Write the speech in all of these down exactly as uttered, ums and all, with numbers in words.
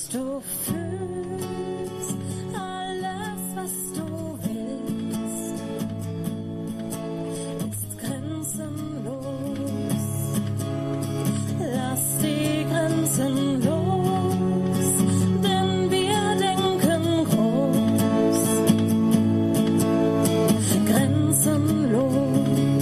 was du fühlst, alles, was du willst, ist grenzenlos. Lass die Grenzen los, denn wir denken groß. Grenzenlos.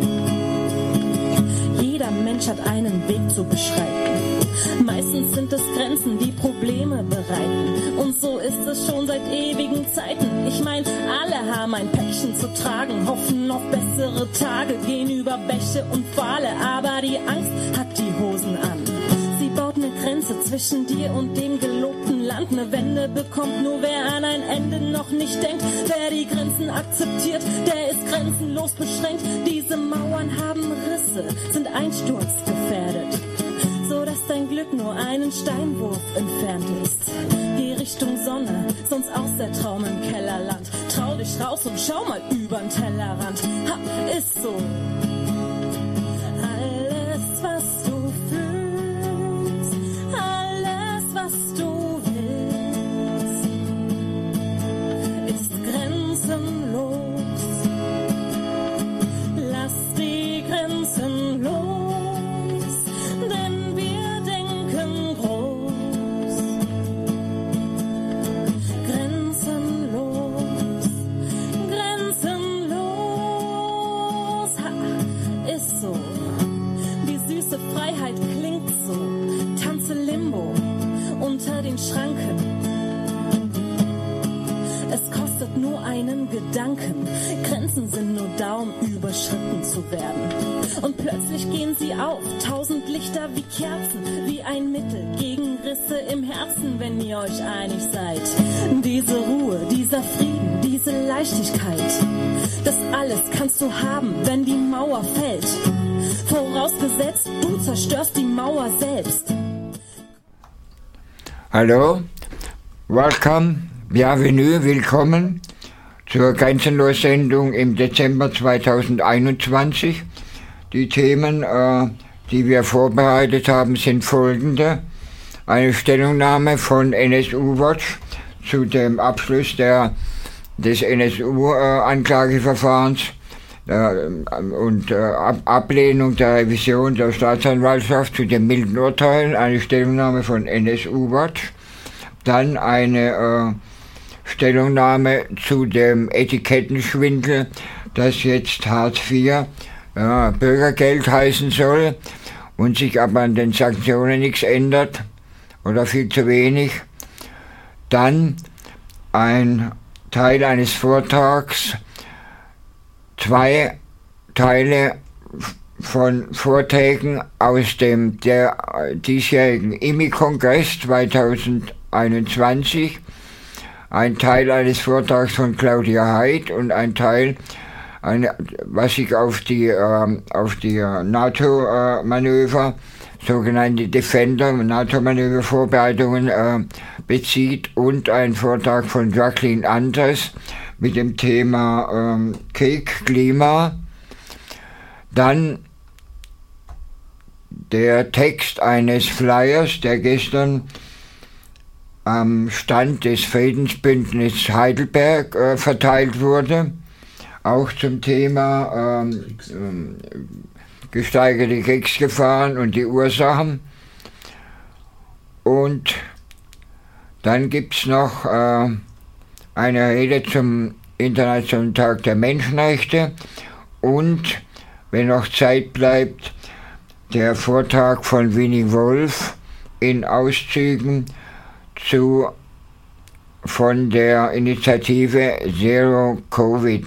Jeder Mensch hat einen Weg zu beschreiten. Meistens sind es Grenzen, die Probleme bereiten. Und so ist es schon seit ewigen Zeiten. Ich mein, alle haben ein Päckchen zu tragen, hoffen auf bessere Tage, gehen über Bäche und Pfahle, aber die Angst hat die Hosen an. Sie baut eine Grenze zwischen dir und dem gelobten Land. Eine Wende bekommt nur wer an ein Ende noch nicht denkt. Wer die Grenzen akzeptiert, der ist grenzenlos beschränkt. Diese Mauern haben Risse, sind einsturzgefährdet, so dass dein Glück nur einen Steinwurf entfernt ist. Geh Richtung Sonne, sonst aus der Traum im Kellerland. Trau dich raus und schau mal übern Tellerrand. Ha, ist so. Alles, was du fühlst, alles, was du willst, ist grenzenlos. Lass die Grenzen los, denn wir denken groß. Grenzenlos, grenzenlos, ha, ist so. Die süße Freiheit klingt so, tanze Limbo unter den Schranken. Es kostet nur einen Gedanken, Grenzen sind nur da, um überschritten zu werden. Und plötzlich gehen sie auf, tausend Lichter wie Kerzen, wie ein Mittel gegen Risse im Herzen, wenn ihr euch einig seid. Diese Ruhe, dieser Frieden, diese Leichtigkeit, das alles kannst du haben, wenn die Mauer fällt. Vorausgesetzt, du zerstörst die Mauer selbst. Hallo, welcome, bienvenue, willkommen zur Grenzenlos-Sendung im Dezember zweitausendeinundzwanzig. Die Themen, äh, die wir vorbereitet haben, sind folgende. Eine Stellungnahme von N S U Watch zu dem Abschluss der, des N S U-Anklageverfahrens äh, und äh, Ab Ablehnung der Revision der Staatsanwaltschaft zu den milden Urteilen. Eine Stellungnahme von N S U Watch. Dann eine äh, Stellungnahme zu dem Etikettenschwindel, das jetzt Hartz vier ja, Bürgergeld heißen soll und sich aber an den Sanktionen nichts ändert oder viel zu wenig. Dann ein Teil eines Vortrags, zwei Teile von Vorträgen aus dem der diesjährigen I M I-Kongress zweitausendeinundzwanzig, ein Teil eines Vortrags von Claudia Heid und ein Teil, eine, was sich auf die, äh, auf die NATO-Manöver, äh, sogenannte Defender, NATO-Manöver-Vorbereitungen äh, bezieht, und ein Vortrag von Jacqueline Anders mit dem Thema äh, Krieg, Klima. Dann der Text eines Flyers, der gestern am Stand des Friedensbündnisses Heidelberg äh, verteilt wurde, auch zum Thema ähm, ähm, gesteigerte Kriegsgefahren und die Ursachen. Und dann gibt es noch äh, eine Rede zum Internationalen Tag der Menschenrechte und, wenn noch Zeit bleibt, der Vortrag von Winnie Wolf in Auszügen zu von der Initiative Zero Covid.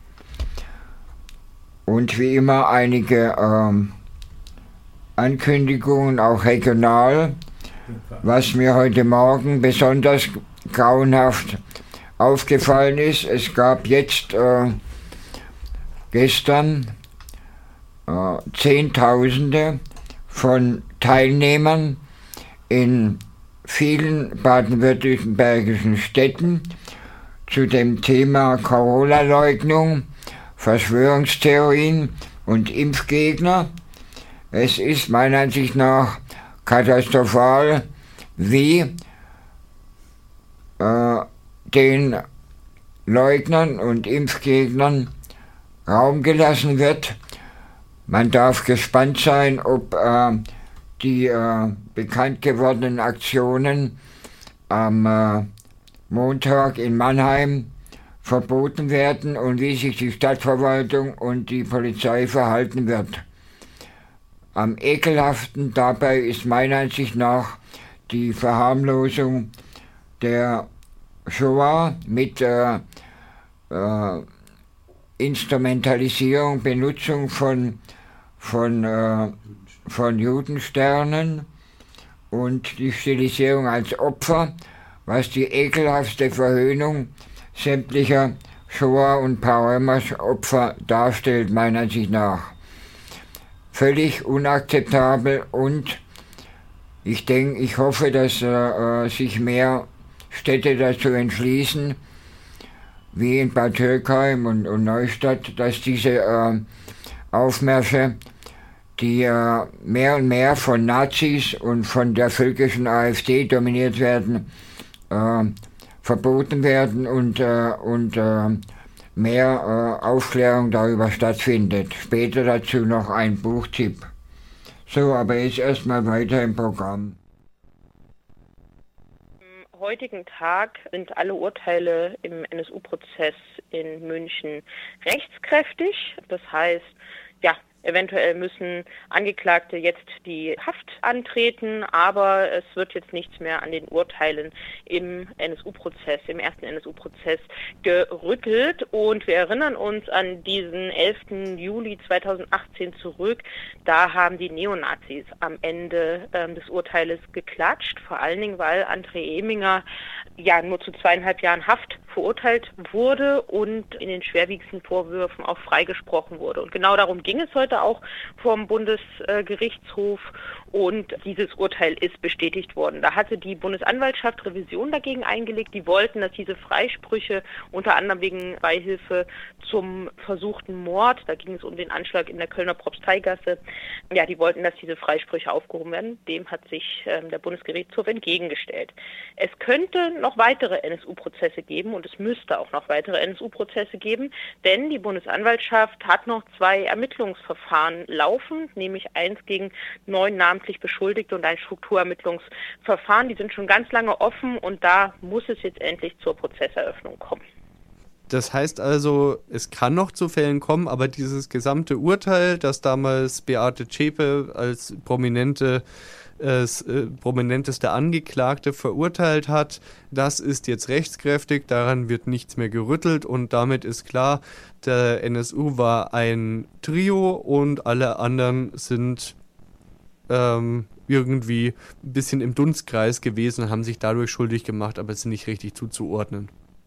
Und wie immer einige ähm, Ankündigungen, auch regional, was mir heute Morgen besonders grauenhaft aufgefallen ist. Es gab jetzt äh, gestern äh, Zehntausende von Teilnehmern in vielen baden-württembergischen Städten zu dem Thema Corona-Leugnung, Verschwörungstheorien und Impfgegner. Es ist meiner Ansicht nach katastrophal, wie äh, den Leugnern und Impfgegnern Raum gelassen wird. Man darf gespannt sein, ob äh, die äh, bekannt gewordenen Aktionen am äh, Montag in Mannheim verboten werden und wie sich die Stadtverwaltung und die Polizei verhalten wird. Am ekelhaften dabei ist meiner Ansicht nach die Verharmlosung der Shoah mit äh, äh, Instrumentalisierung, Benutzung von, von, äh, von Judensternen und die Stilisierung als Opfer, was die ekelhaftste Verhöhnung sämtlicher Shoah- und Paromas-Opfer darstellt, meiner Ansicht nach. Völlig unakzeptabel und ich denke, ich hoffe, dass äh, sich mehr Städte dazu entschließen, wie in Bad Dürkheim und, und Neustadt, dass diese äh, Aufmärsche, die äh, mehr und mehr von Nazis und von der völkischen AfD dominiert werden, äh, verboten werden und, äh, und äh, mehr äh, Aufklärung darüber stattfindet. Später dazu noch ein Buchtipp. So, aber jetzt erstmal weiter im Programm. Am heutigen Tag sind alle Urteile im N S U-Prozess in München rechtskräftig. Das heißt, ja, eventuell müssen Angeklagte jetzt die Haft antreten, aber es wird jetzt nichts mehr an den Urteilen im N S U-Prozess, im ersten N S U-Prozess gerüttelt. Und wir erinnern uns an diesen elften Juli zweitausendachtzehn zurück. Da haben die Neonazis am Ende ähm, des Urteiles geklatscht, vor allen Dingen, weil André Eminger ja nur zu zweieinhalb Jahren Haft verurteilt wurde und in den schwerwiegendsten Vorwürfen auch freigesprochen wurde. Und genau darum ging es heute auch vom Bundesgerichtshof und dieses Urteil ist bestätigt worden. Da hatte die Bundesanwaltschaft Revision dagegen eingelegt. Die wollten, dass diese Freisprüche unter anderem wegen Beihilfe zum versuchten Mord, da ging es um den Anschlag in der Kölner Propsteigasse, ja, die wollten, dass diese Freisprüche aufgehoben werden. Dem hat sich ähm, der Bundesgerichtshof entgegengestellt. Es könnte noch weitere N S U-Prozesse geben und es müsste auch noch weitere N S U-Prozesse geben, denn die Bundesanwaltschaft hat noch zwei Ermittlungsverfahren laufen, nämlich eins gegen neun namentlich Beschuldigte und ein Strukturermittlungsverfahren. Die sind schon ganz lange offen und da muss es jetzt endlich zur Prozesseröffnung kommen. Das heißt also, es kann noch zu Fällen kommen, aber dieses gesamte Urteil, das damals Beate Zschäpe als prominente äh, prominenteste Angeklagte verurteilt hat, das ist jetzt rechtskräftig, daran wird nichts mehr gerüttelt und damit ist klar, der N S U war ein Trio und alle anderen sind ähm, irgendwie ein bisschen im Dunstkreis gewesen, haben sich dadurch schuldig gemacht, aber sind nicht richtig zuzuordnen.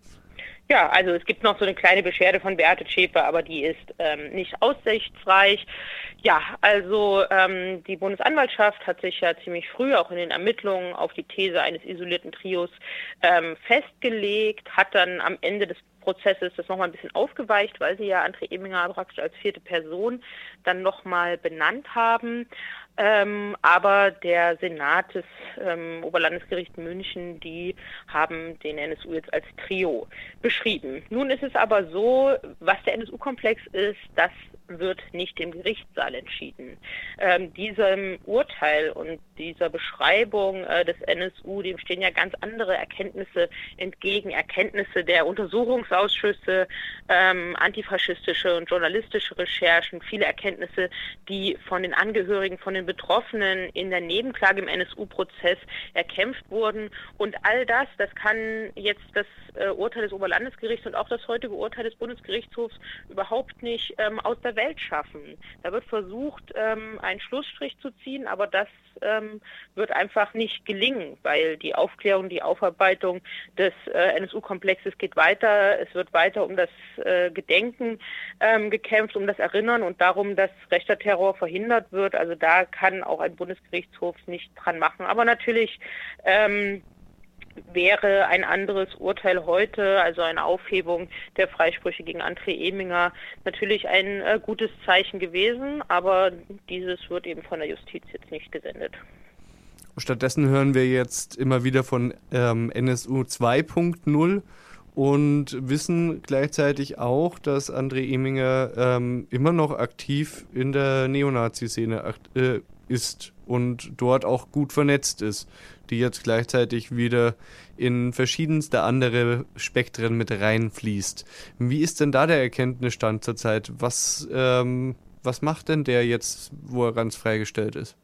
Ja, also es gibt noch so eine kleine Beschwerde von Beate Zschäpe, aber die ist ähm, nicht aussichtsreich. Ja, also ähm, die Bundesanwaltschaft hat sich ja ziemlich früh auch in den Ermittlungen auf die These eines isolierten Trios ähm, festgelegt, hat dann am Ende des Prozesses das nochmal ein bisschen aufgeweicht, weil sie ja André Eminger praktisch als vierte Person dann nochmal benannt haben. Ähm, aber der Senat des ähm, Oberlandesgerichts München, die haben den N S U jetzt als Trio beschrieben. Nun ist es aber so, was der N S U-Komplex ist, das wird nicht im Gerichtssaal entschieden. Ähm, diesem Urteil und dieser Beschreibung äh, des N S U, dem stehen ja ganz andere Erkenntnisse entgegen, Erkenntnisse der Untersuchungsausschüsse, ähm, antifaschistische und journalistische Recherchen, viele Erkenntnisse, die von den Angehörigen, von den Betroffenen in der Nebenklage im N S U-Prozess erkämpft wurden. Und all das, das kann jetzt das äh, Urteil des Oberlandesgerichts und auch das heutige Urteil des Bundesgerichtshofs überhaupt nicht ähm, aus der Welt schaffen. Da wird versucht, ähm, einen Schlussstrich zu ziehen, aber das ähm, wird einfach nicht gelingen, weil die Aufklärung, die Aufarbeitung des äh, N S U-Komplexes geht weiter. Es wird weiter um das äh, Gedenken ähm, gekämpft, um das Erinnern und darum, dass rechter Terror verhindert wird. Also da kann auch ein Bundesgerichtshof nicht dran machen. Aber natürlich ähm, wäre ein anderes Urteil heute, also eine Aufhebung der Freisprüche gegen André Eminger, natürlich ein äh, gutes Zeichen gewesen, aber dieses wird eben von der Justiz jetzt nicht gesendet. Stattdessen hören wir jetzt immer wieder von ähm, N S U zwei Punkt null und wissen gleichzeitig auch, dass André Eminger ähm, immer noch aktiv in der Neonazi-Szene äh, ist und dort auch gut vernetzt ist, die jetzt gleichzeitig wieder in verschiedenste andere Spektren mit reinfließt. Wie ist denn da der Erkenntnisstand zurzeit? Was, ähm, was macht denn der jetzt, wo er ganz freigestellt ist?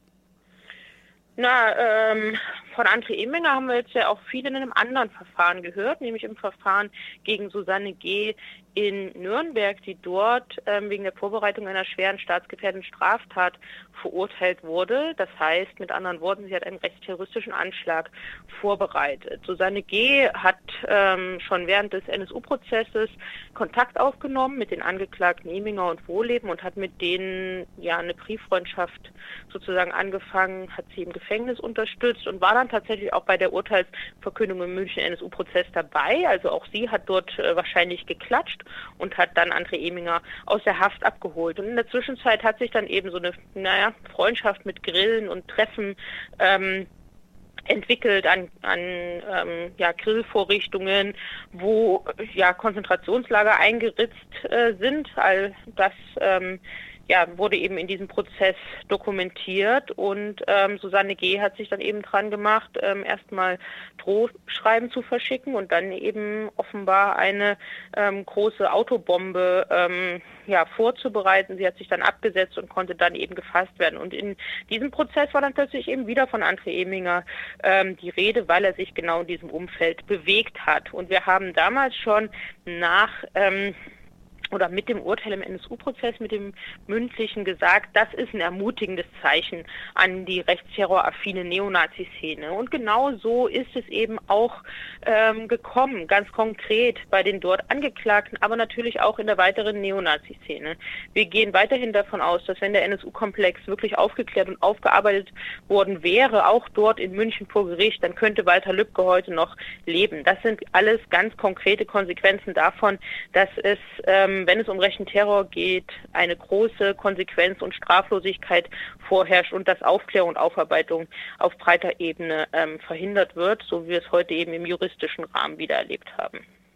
Na, ähm, von André Eminger haben wir jetzt ja auch viel in einem anderen Verfahren gehört, nämlich im Verfahren gegen Susanne G. in Nürnberg, die dort ähm, wegen der Vorbereitung einer schweren staatsgefährdenden Straftat verurteilt wurde. Das heißt, mit anderen Worten, sie hat einen rechtsterroristischen Anschlag vorbereitet. Susanne G. hat ähm, schon während des N S U-Prozesses Kontakt aufgenommen mit den Angeklagten Eminger und Wohleben und hat mit denen ja eine Brieffreundschaft sozusagen angefangen, hat sie im Gefängnis unterstützt und war dann tatsächlich auch bei der Urteilsverkündung im München N S U-Prozess dabei. Also auch sie hat dort äh, wahrscheinlich geklatscht und hat dann André Eminger aus der Haft abgeholt. Und in der Zwischenzeit hat sich dann eben so eine, naja, Freundschaft mit Grillen und Treffen ähm, entwickelt an, an ähm, ja, Grillvorrichtungen, wo ja Konzentrationslager eingeritzt äh, sind. All das ähm, ja, wurde eben in diesem Prozess dokumentiert und ähm, Susanne G. hat sich dann eben dran gemacht, ähm, erstmal Drohschreiben zu verschicken und dann eben offenbar eine ähm, große Autobombe ähm, ja, vorzubereiten. Sie hat sich dann abgesetzt und konnte dann eben gefasst werden. Und in diesem Prozess war dann plötzlich eben wieder von André Eminger ähm, die Rede, weil er sich genau in diesem Umfeld bewegt hat. Und wir haben damals schon nach ähm, oder mit dem Urteil im N S U-Prozess, mit dem mündlichen gesagt, das ist ein ermutigendes Zeichen an die rechtsterroraffine Neonazi-Szene. Und genau so ist es eben auch ähm, gekommen, ganz konkret bei den dort Angeklagten, aber natürlich auch in der weiteren Neonazi-Szene. Wir gehen weiterhin davon aus, dass wenn der N S U-Komplex wirklich aufgeklärt und aufgearbeitet worden wäre, auch dort in München vor Gericht, dann könnte Walter Lübcke heute noch leben. Das sind alles ganz konkrete Konsequenzen davon, dass es ähm, wenn es um rechten Terror geht, eine große Konsequenz und Straflosigkeit vorherrscht und dass Aufklärung und Aufarbeitung auf breiter Ebene ähm, verhindert wird, so wie wir es heute eben im juristischen Rahmen wieder erlebt haben.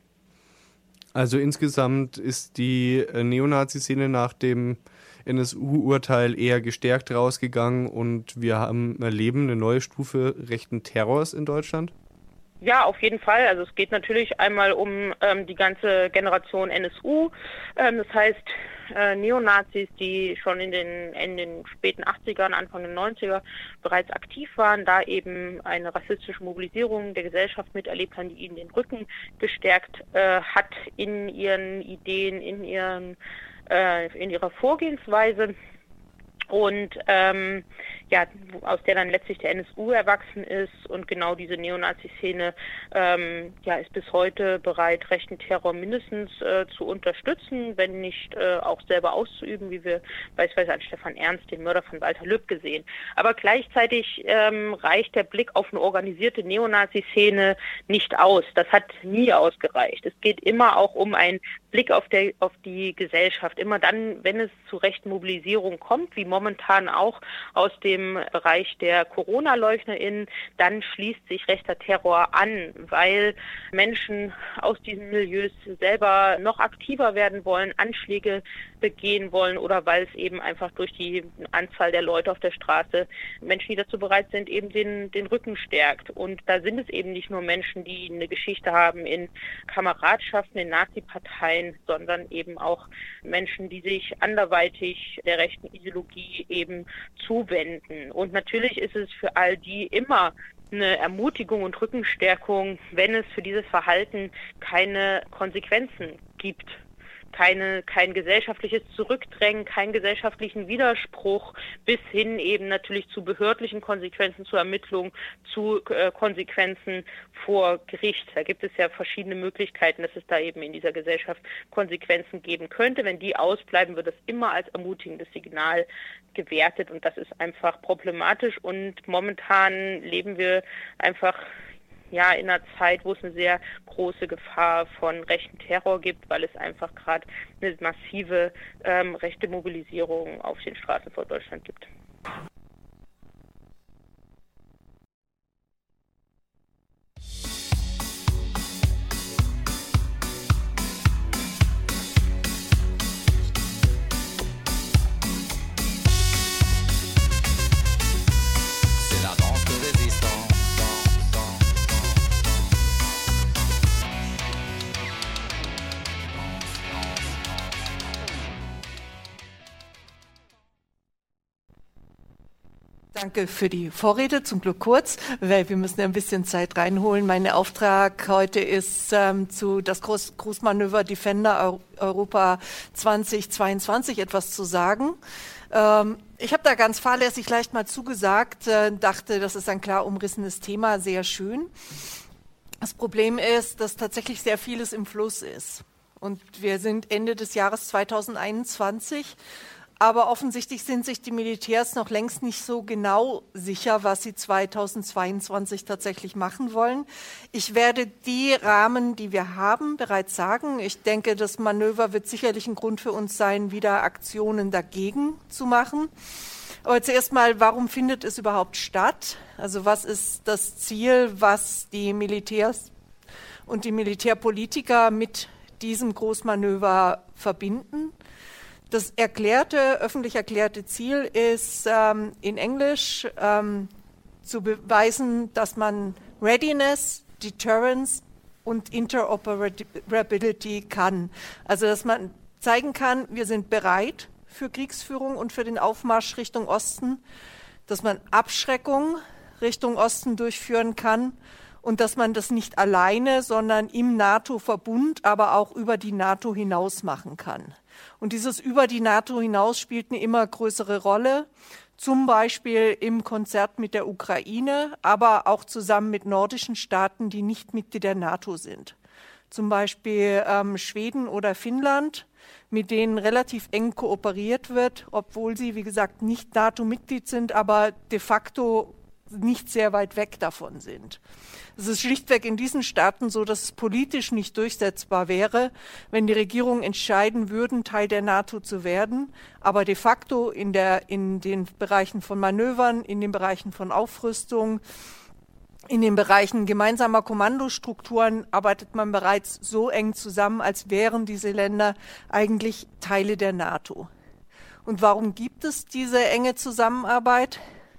Also insgesamt ist die Neonazi-Szene nach dem N S U-Urteil eher gestärkt rausgegangen und wir haben erleben eine neue Stufe rechten Terrors in Deutschland? Ja, auf jeden Fall. Also es geht natürlich einmal um ähm, die ganze Generation N S U. Ähm, das heißt, äh, Neonazis, die schon in den, in den späten achtzigern, Anfang der neunziger bereits aktiv waren, da eben eine rassistische Mobilisierung der Gesellschaft miterlebt haben, die ihnen den Rücken gestärkt äh, hat in ihren Ideen, in, ihren, äh, in ihrer Vorgehensweise. Und ähm, ja, aus der dann letztlich der N S U erwachsen ist und genau diese Neonazi-Szene ähm, ja, ist bis heute bereit, rechten Terror mindestens äh, zu unterstützen, wenn nicht äh, auch selber auszuüben, wie wir beispielsweise an Stefan Ernst, den Mörder von Walter Lübcke, sehen. Aber gleichzeitig ähm, reicht der Blick auf eine organisierte Neonazi-Szene nicht aus. Das hat nie ausgereicht. Es geht immer auch um einen Blick auf, der, auf die Gesellschaft. Immer dann, wenn es zu rechten Mobilisierung kommt, wie momentan auch aus dem Bereich der Corona-LeugnerInnen, dann schließt sich rechter Terror an, weil Menschen aus diesen Milieus selber noch aktiver werden wollen, Anschläge begehen wollen oder weil es eben einfach durch die Anzahl der Leute auf der Straße Menschen, die dazu bereit sind, eben den, den Rücken stärkt. Und da sind es eben nicht nur Menschen, die eine Geschichte haben in Kameradschaften, in Nazi-Parteien, sondern eben auch Menschen, die sich anderweitig der rechten Ideologie eben zuwenden. Und natürlich ist es für all die immer eine Ermutigung und Rückenstärkung, wenn es für dieses Verhalten keine Konsequenzen gibt. Keine, kein gesellschaftliches Zurückdrängen, keinen gesellschaftlichen Widerspruch, bis hin eben natürlich zu behördlichen Konsequenzen, zu Ermittlungen, zu äh, Konsequenzen vor Gericht. Da gibt es ja verschiedene Möglichkeiten, dass es da eben in dieser Gesellschaft Konsequenzen geben könnte. Wenn die ausbleiben, wird das immer als ermutigendes Signal gewertet und das ist einfach problematisch und momentan leben wir einfach ja, in einer Zeit, wo es eine sehr große Gefahr von rechten Terror gibt, weil es einfach gerade eine massive ähm, rechte Mobilisierung auf den Straßen vor Deutschland gibt. Danke für die Vorrede, zum Glück kurz, weil wir müssen ja ein bisschen Zeit reinholen. Mein Auftrag heute ist ähm, zu das Groß Großmanöver Defender Europa zweitausendzweiundzwanzig etwas zu sagen. Ähm, ich habe da ganz fahrlässig leicht mal zugesagt, äh, dachte, das ist ein klar umrissenes Thema, sehr schön. Das Problem ist, dass tatsächlich sehr vieles im Fluss ist. Und wir sind Ende des Jahres zweitausendeinundzwanzig. Aber offensichtlich sind sich die Militärs noch längst nicht so genau sicher, was sie zweitausendzweiundzwanzig tatsächlich machen wollen. Ich werde die Rahmen, die wir haben, bereits sagen. Ich denke, das Manöver wird sicherlich ein Grund für uns sein, wieder Aktionen dagegen zu machen. Aber zuerst mal, warum findet es überhaupt statt? Also was ist das Ziel, was die Militärs und die Militärpolitiker mit diesem Großmanöver verbinden? Das erklärte, öffentlich erklärte Ziel ist ähm, in Englisch ähm, zu beweisen, dass man Readiness, Deterrence und Interoperability kann. Also dass man zeigen kann, wir sind bereit für Kriegsführung und für den Aufmarsch Richtung Osten, dass man Abschreckung Richtung Osten durchführen kann und dass man das nicht alleine, sondern im NATO-Verbund, aber auch über die NATO hinaus machen kann. Und dieses über die NATO hinaus spielt eine immer größere Rolle, zum Beispiel im Konzert mit der Ukraine, aber auch zusammen mit nordischen Staaten, die nicht Mitglied der NATO sind. Zum Beispiel ähm, Schweden oder Finnland, mit denen relativ eng kooperiert wird, obwohl sie, wie gesagt, nicht NATO-Mitglied sind, aber de facto nicht sehr weit weg davon sind. Es ist schlichtweg in diesen Staaten so, dass es politisch nicht durchsetzbar wäre, wenn die Regierungen entscheiden würden, Teil der NATO zu werden, aber de facto in, der, in den Bereichen von Manövern, in den Bereichen von Aufrüstung, in den Bereichen gemeinsamer Kommandostrukturen arbeitet man bereits so eng zusammen, als wären diese Länder eigentlich Teile der NATO. Und warum gibt es diese enge Zusammenarbeit?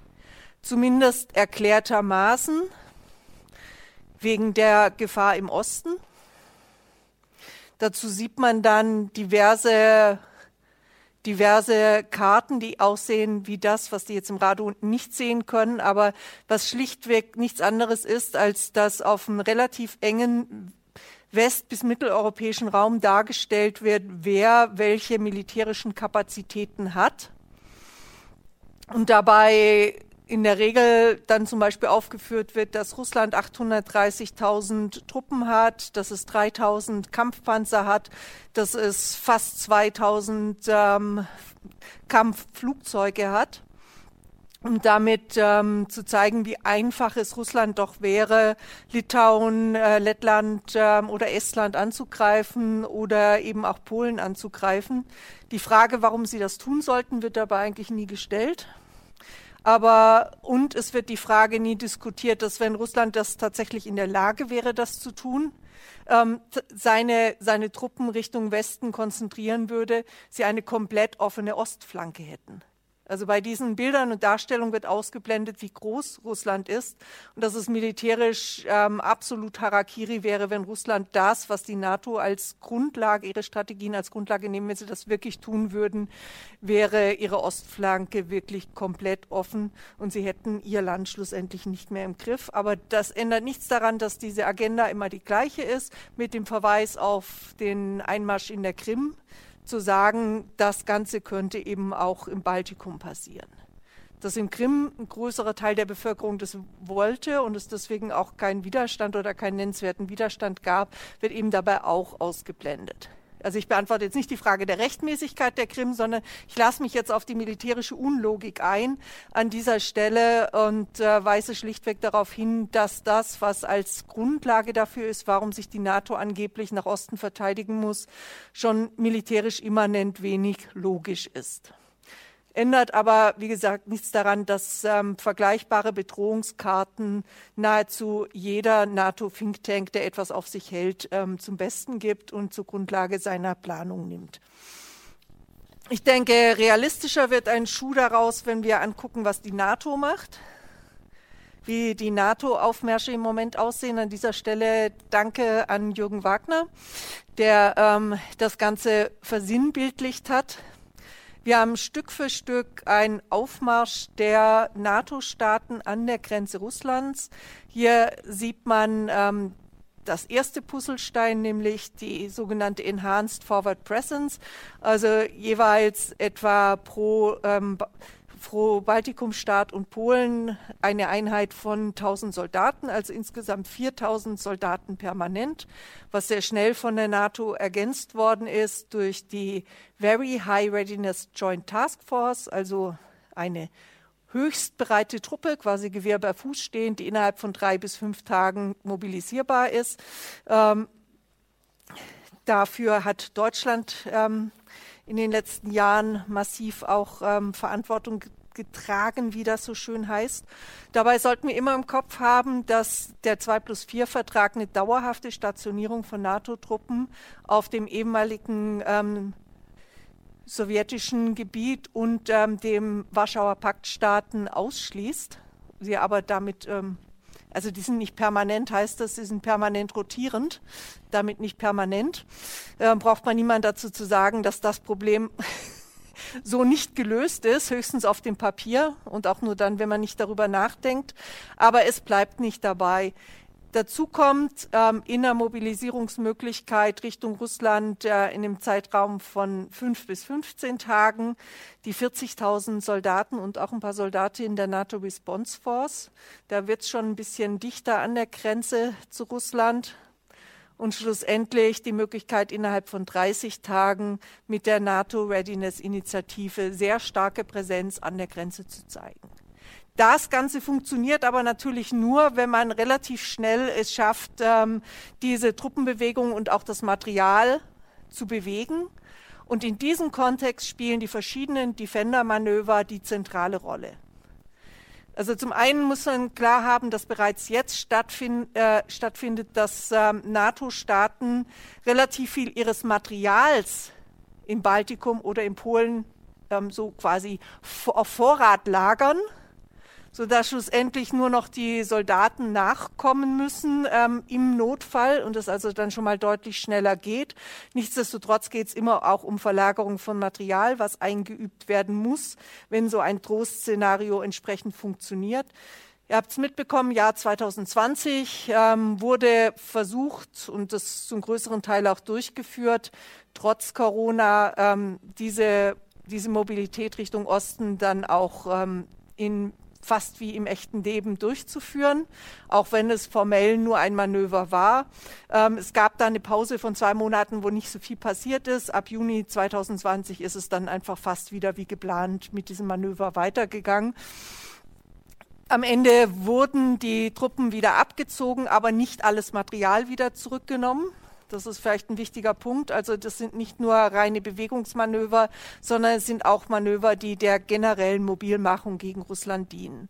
Zumindest erklärtermaßen wegen der Gefahr im Osten. Dazu sieht man dann diverse, diverse Karten, die aussehen wie das, was die jetzt im Radio unten nicht sehen können, aber was schlichtweg nichts anderes ist, als dass auf einem relativ engen west- bis mitteleuropäischen Raum dargestellt wird, wer welche militärischen Kapazitäten hat. Und dabei in der Regel dann zum Beispiel aufgeführt wird, dass Russland achthundertdreißigtausend Truppen hat, dass es dreitausend Kampfpanzer hat, dass es fast zweitausend ähm, Kampfflugzeuge hat, um damit ähm, zu zeigen, wie einfach es Russland doch wäre, Litauen, äh, Lettland äh, oder Estland anzugreifen oder eben auch Polen anzugreifen. Die Frage, warum sie das tun sollten, wird dabei eigentlich nie gestellt. Aber, und es wird die Frage nie diskutiert, dass wenn Russland das tatsächlich in der Lage wäre, das zu tun, ähm, seine, seine Truppen Richtung Westen konzentrieren würde, sie eine komplett offene Ostflanke hätten. Also bei diesen Bildern und Darstellungen wird ausgeblendet, wie groß Russland ist und dass es militärisch ähm, absolut Harakiri wäre, wenn Russland das, was die NATO als Grundlage, ihre Strategien als Grundlage nehmen, wenn sie das wirklich tun würden, wäre ihre Ostflanke wirklich komplett offen und sie hätten ihr Land schlussendlich nicht mehr im Griff. Aber das ändert nichts daran, dass diese Agenda immer die gleiche ist, mit dem Verweis auf den Einmarsch in der Krim, zu sagen, das Ganze könnte eben auch im Baltikum passieren. Dass im Krim ein größerer Teil der Bevölkerung das wollte und es deswegen auch keinen Widerstand oder keinen nennenswerten Widerstand gab, wird eben dabei auch ausgeblendet. Also ich beantworte jetzt nicht die Frage der Rechtmäßigkeit der Krim, sondern ich lasse mich jetzt auf die militärische Unlogik ein an dieser Stelle und äh, weise schlichtweg darauf hin, dass das, was als Grundlage dafür ist, warum sich die NATO angeblich nach Osten verteidigen muss, schon militärisch immanent wenig logisch ist. Ändert aber, wie gesagt, nichts daran, dass ähm, vergleichbare Bedrohungskarten nahezu jeder NATO-Think Tank, der etwas auf sich hält, ähm, zum Besten gibt und zur Grundlage seiner Planung nimmt. Ich denke, realistischer wird ein Schuh daraus, wenn wir angucken, was die NATO macht, wie die NATO-Aufmärsche im Moment aussehen. An dieser Stelle danke an Jürgen Wagner, der ähm, das Ganze versinnbildlicht hat. Wir haben Stück für Stück einen Aufmarsch der NATO-Staaten an der Grenze Russlands. Hier sieht man ähm, das erste Puzzlestein, nämlich die sogenannte Enhanced Forward Presence, also jeweils etwa pro, ähm, pro Baltikumstaat und Polen eine Einheit von tausend Soldaten, also insgesamt viertausend Soldaten permanent, was sehr schnell von der NATO ergänzt worden ist durch die Very High Readiness Joint Task Force, also eine höchst bereite Truppe, quasi Gewehr bei Fuß stehend, die innerhalb von drei bis fünf Tagen mobilisierbar ist. Ähm, dafür hat Deutschland ähm, in den letzten Jahren massiv auch ähm, Verantwortung getragen, wie das so schön heißt. Dabei sollten wir immer im Kopf haben, dass der zwei plus vier Vertrag eine dauerhafte Stationierung von NATO-Truppen auf dem ehemaligen ähm, sowjetischen Gebiet und ähm, dem Warschauer Paktstaaten ausschließt. Sie aber damit, ähm, also die sind nicht permanent, heißt das, sie sind permanent rotierend, damit nicht permanent. Ähm, braucht man niemand dazu zu sagen, dass das Problem so nicht gelöst ist, höchstens auf dem Papier und auch nur dann, wenn man nicht darüber nachdenkt. Aber es bleibt nicht dabei. Dazu kommt ähm, in der Mobilisierungsmöglichkeit Richtung Russland äh, in dem Zeitraum von fünf bis fünfzehn Tagen die vierzigtausend Soldaten und auch ein paar Soldatinnen der NATO Response Force. Da wird es schon ein bisschen dichter an der Grenze zu Russland. Und schlussendlich die Möglichkeit, innerhalb von dreißig Tagen mit der NATO-Readiness-Initiative sehr starke Präsenz an der Grenze zu zeigen. Das Ganze funktioniert aber natürlich nur, wenn man relativ schnell es schafft, ähm, diese Truppenbewegung und auch das Material zu bewegen. Und in diesem Kontext spielen die verschiedenen Defender-Manöver die zentrale Rolle. Also zum einen muss man klar haben, dass bereits jetzt stattfind, äh, stattfindet, dass ähm, NATO-Staaten relativ viel ihres Materials im Baltikum oder in Polen ähm, so quasi auf Vorrat lagern, sodass schlussendlich nur noch die Soldaten nachkommen müssen ähm, im Notfall und es also dann schon mal deutlich schneller geht. Nichtsdestotrotz geht es immer auch um Verlagerung von Material, was eingeübt werden muss, wenn so ein Drohszenario entsprechend funktioniert. Ihr habt es mitbekommen, Jahr zwanzig zwanzig ähm, wurde versucht und das zum größeren Teil auch durchgeführt, trotz Corona ähm, diese, diese Mobilität Richtung Osten dann auch ähm, in fast wie im echten Leben durchzuführen, auch wenn es formell nur ein Manöver war. Ähm, es gab da eine Pause von zwei Monaten, wo nicht so viel passiert ist. Ab Juni zwanzig zwanzig ist es dann einfach fast wieder wie geplant mit diesem Manöver weitergegangen. Am Ende wurden die Truppen wieder abgezogen, aber nicht alles Material wieder zurückgenommen. Das ist vielleicht ein wichtiger Punkt. Also das sind nicht nur reine Bewegungsmanöver, sondern es sind auch Manöver, die der generellen Mobilmachung gegen Russland dienen.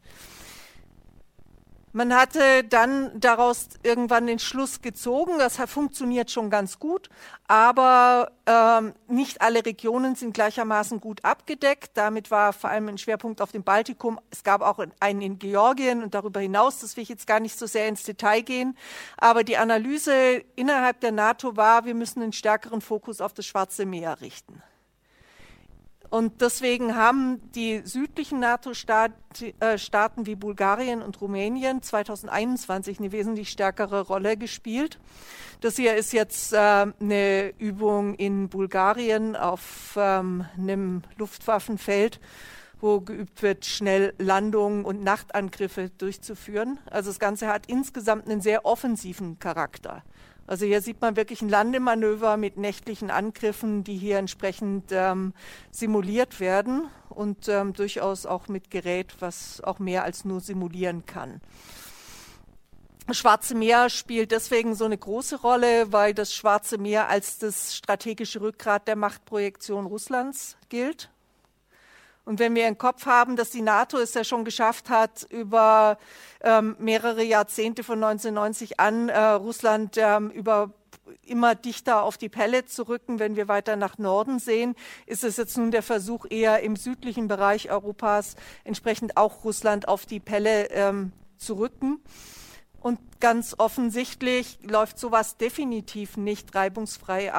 Man hatte dann daraus irgendwann den Schluss gezogen, das funktioniert schon ganz gut, aber ähm, nicht alle Regionen sind gleichermaßen gut abgedeckt. Damit war vor allem ein Schwerpunkt auf dem Baltikum. Es gab auch einen in Georgien und darüber hinaus, das will ich jetzt gar nicht so sehr ins Detail gehen. Aber die Analyse innerhalb der NATO war, wir müssen einen stärkeren Fokus auf das Schwarze Meer richten. Und deswegen haben die südlichen NATO-Staaten wie Bulgarien und Rumänien zwanzig einundzwanzig eine wesentlich stärkere Rolle gespielt. Das hier ist jetzt äh, eine Übung in Bulgarien auf ähm, einem Luftwaffenfeld, wo geübt wird, schnell Landungen und Nachtangriffe durchzuführen. Also das Ganze hat insgesamt einen sehr offensiven Charakter. Also hier sieht man wirklich ein Landemanöver mit nächtlichen Angriffen, die hier entsprechend ähm, simuliert werden und ähm, durchaus auch mit Gerät, was auch mehr als nur simulieren kann. Das Schwarze Meer spielt deswegen so eine große Rolle, weil das Schwarze Meer als das strategische Rückgrat der Machtprojektion Russlands gilt. Und wenn wir im Kopf haben, dass die NATO es ja schon geschafft hat, über ähm, mehrere Jahrzehnte von neunzehnhundertneunzig an äh, Russland ähm, über immer dichter auf die Pelle zu rücken, wenn wir weiter nach Norden sehen, ist es jetzt nun der Versuch, eher im südlichen Bereich Europas entsprechend auch Russland auf die Pelle ähm, zu rücken. Und ganz offensichtlich läuft sowas definitiv nicht reibungsfrei ab.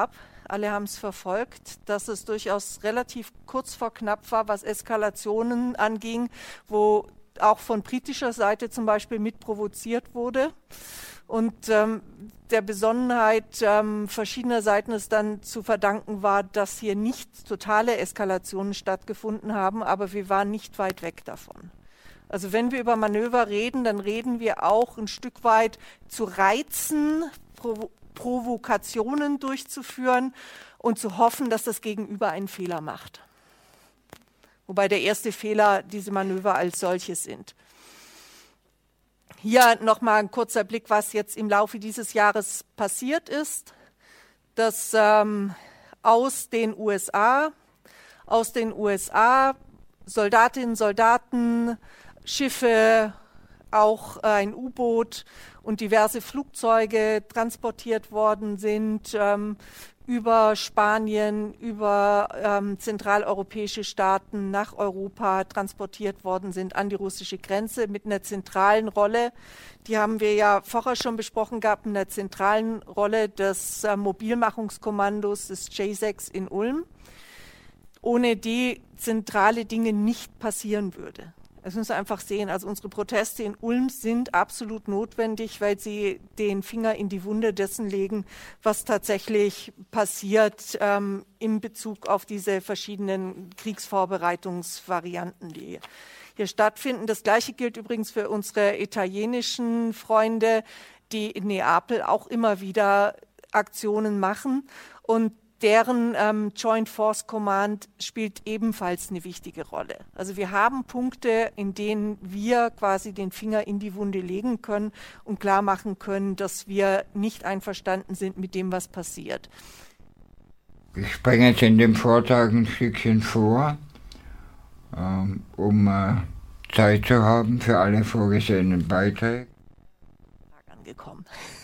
alle haben es verfolgt, dass es durchaus relativ kurz vor knapp war, was Eskalationen anging, wo auch von britischer Seite zum Beispiel mit provoziert wurde. Und ähm, der Besonnenheit ähm, verschiedener Seiten es dann zu verdanken war, dass hier nicht totale Eskalationen stattgefunden haben, aber wir waren nicht weit weg davon. Also wenn wir über Manöver reden, dann reden wir auch ein Stück weit zu reizen, Provo- Provokationen durchzuführen und zu hoffen, dass das Gegenüber einen Fehler macht. Wobei der erste Fehler diese Manöver als solche sind. Hier nochmal ein kurzer Blick, was jetzt im Laufe dieses Jahres passiert ist. Dass ähm, aus den U S A, aus den U S A Soldatinnen, Soldaten, Schiffe, auch ein U-Boot und diverse Flugzeuge transportiert worden sind, ähm, über Spanien, über ähm, zentraleuropäische Staaten nach Europa transportiert worden sind an die russische Grenze mit einer zentralen Rolle. Die haben wir ja vorher schon besprochen gehabt, in der zentralen Rolle des äh, Mobilmachungskommandos des J sechs in Ulm, ohne die zentrale Dinge nicht passieren würde. Das müssen wir einfach sehen. Also unsere Proteste in Ulm sind absolut notwendig, weil sie den Finger in die Wunde dessen legen, was tatsächlich passiert ähm, in Bezug auf diese verschiedenen Kriegsvorbereitungsvarianten, die hier stattfinden. Das Gleiche gilt übrigens für unsere italienischen Freunde, die in Neapel auch immer wieder Aktionen machen. Und deren ähm, Joint Force Command spielt ebenfalls eine wichtige Rolle. Also wir haben Punkte, in denen wir quasi den Finger in die Wunde legen können und klar machen können, dass wir nicht einverstanden sind mit dem, was passiert. Ich springe jetzt in dem Vortrag ein Stückchen vor, ähm, um äh, Zeit zu haben für alle vorgesehenen Beiträge. Angekommen.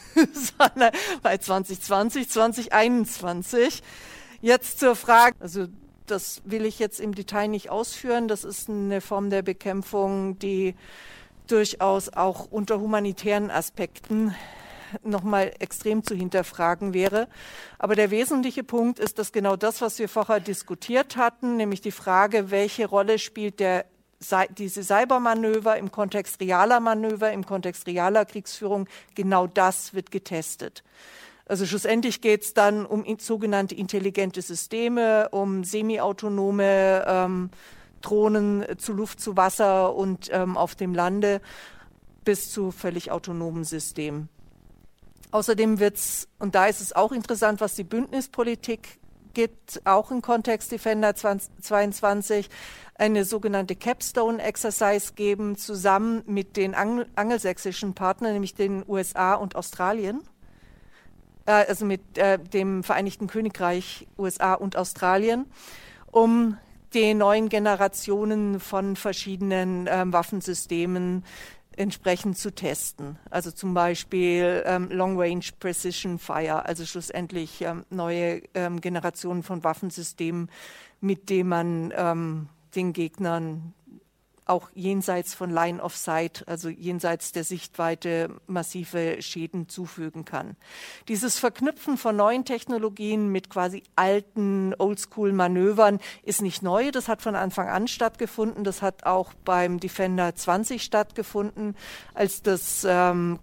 Bei zwanzig zwanzig, zwanzig einundzwanzig. Jetzt zur Frage, also das will ich jetzt im Detail nicht ausführen, das ist eine Form der Bekämpfung, die durchaus auch unter humanitären Aspekten nochmal extrem zu hinterfragen wäre. Aber der wesentliche Punkt ist, dass genau das, was wir vorher diskutiert hatten, nämlich die Frage, welche Rolle spielt der diese Cybermanöver im Kontext realer Manöver, im Kontext realer Kriegsführung, genau das wird getestet. Also schlussendlich geht es dann um in, sogenannte intelligente Systeme, um semi-autonome ähm, Drohnen zu Luft, zu Wasser und ähm, auf dem Lande bis zu völlig autonomen Systemen. Außerdem wird es, und da ist es auch interessant, was die Bündnispolitik gibt, auch im Kontext Defender zweiundzwanzig, eine sogenannte Capstone-Exercise geben, zusammen mit den Angl- angelsächsischen Partnern, nämlich den U S A und Australien, äh, also mit äh, dem Vereinigten Königreich, U S A und Australien, um die neuen Generationen von verschiedenen ähm, Waffensystemen entsprechend zu testen. Also zum Beispiel ähm, Long Range Precision Fire, also schlussendlich ähm, neue ähm, Generationen von Waffensystemen, mit denen man ähm, den Gegnern auch jenseits von Line of Sight, also jenseits der Sichtweite, massive Schäden zufügen kann. Dieses Verknüpfen von neuen Technologien mit quasi alten Oldschool-Manövern ist nicht neu. Das hat von Anfang an stattgefunden. Das hat auch beim Defender zwanzig stattgefunden, als das ähm,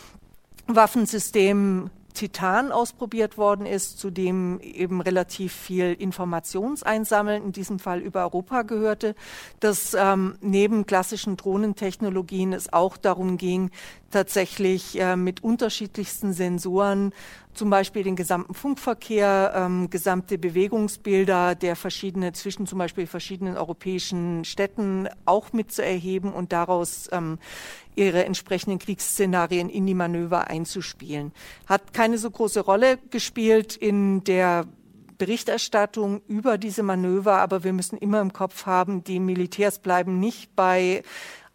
Waffensystem Titan ausprobiert worden ist, zu dem eben relativ viel Informationseinsammeln, in diesem Fall über Europa gehörte, dass ähm, neben klassischen Drohnentechnologien es auch darum ging, tatsächlich äh, mit unterschiedlichsten Sensoren zum Beispiel den gesamten Funkverkehr, ähm, gesamte Bewegungsbilder der verschiedenen, zwischen zum Beispiel verschiedenen europäischen Städten auch mitzuerheben und daraus ähm, ihre entsprechenden Kriegsszenarien in die Manöver einzuspielen. Hat keine so große Rolle gespielt in der Berichterstattung über diese Manöver, aber wir müssen immer im Kopf haben, die Militärs bleiben nicht bei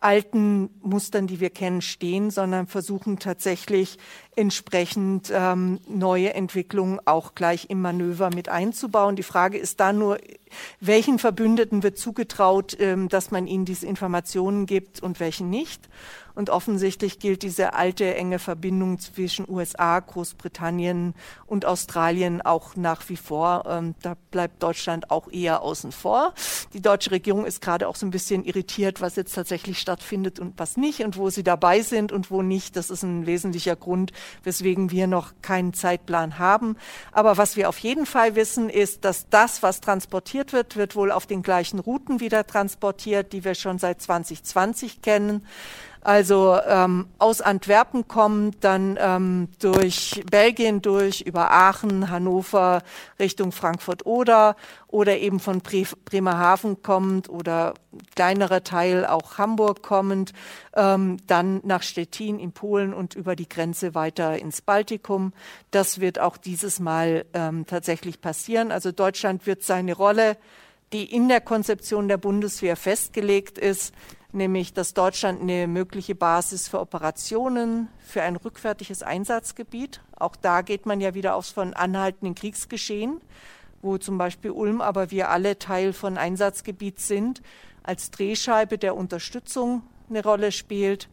alten Mustern, die wir kennen, stehen, sondern versuchen tatsächlich entsprechend ähm, neue Entwicklungen auch gleich im Manöver mit einzubauen. Die Frage ist da nur, welchen Verbündeten wird zugetraut, ähm, dass man ihnen diese Informationen gibt und welchen nicht. Und offensichtlich gilt diese alte, enge Verbindung zwischen U S A, Großbritannien und Australien auch nach wie vor. Ähm, da bleibt Deutschland auch eher außen vor. Die deutsche Regierung ist gerade auch so ein bisschen irritiert, was jetzt tatsächlich stattfindet und was nicht und wo sie dabei sind und wo nicht. Das ist ein wesentlicher Grund, weswegen wir noch keinen Zeitplan haben. Aber was wir auf jeden Fall wissen, ist, dass das, was transportiert wird, wird wohl auf den gleichen Routen wieder transportiert, die wir schon seit zwanzig zwanzig kennen. Also ähm, aus Antwerpen kommt, dann ähm, durch Belgien durch, über Aachen, Hannover, Richtung Frankfurt-Oder oder eben von Bre- Bremerhaven kommend oder kleinerer Teil auch Hamburg kommend, ähm, dann nach Stettin in Polen und über die Grenze weiter ins Baltikum. Das wird auch dieses Mal ähm, tatsächlich passieren. Also Deutschland wird seine Rolle, die in der Konzeption der Bundeswehr festgelegt ist, nämlich dass Deutschland eine mögliche Basis für Operationen, für ein rückwärtiges Einsatzgebiet. Auch da geht man ja wieder aus von anhaltenden Kriegsgeschehen, wo zum Beispiel Ulm, aber wir alle Teil von Einsatzgebiet sind, als Drehscheibe der Unterstützung eine Rolle spielt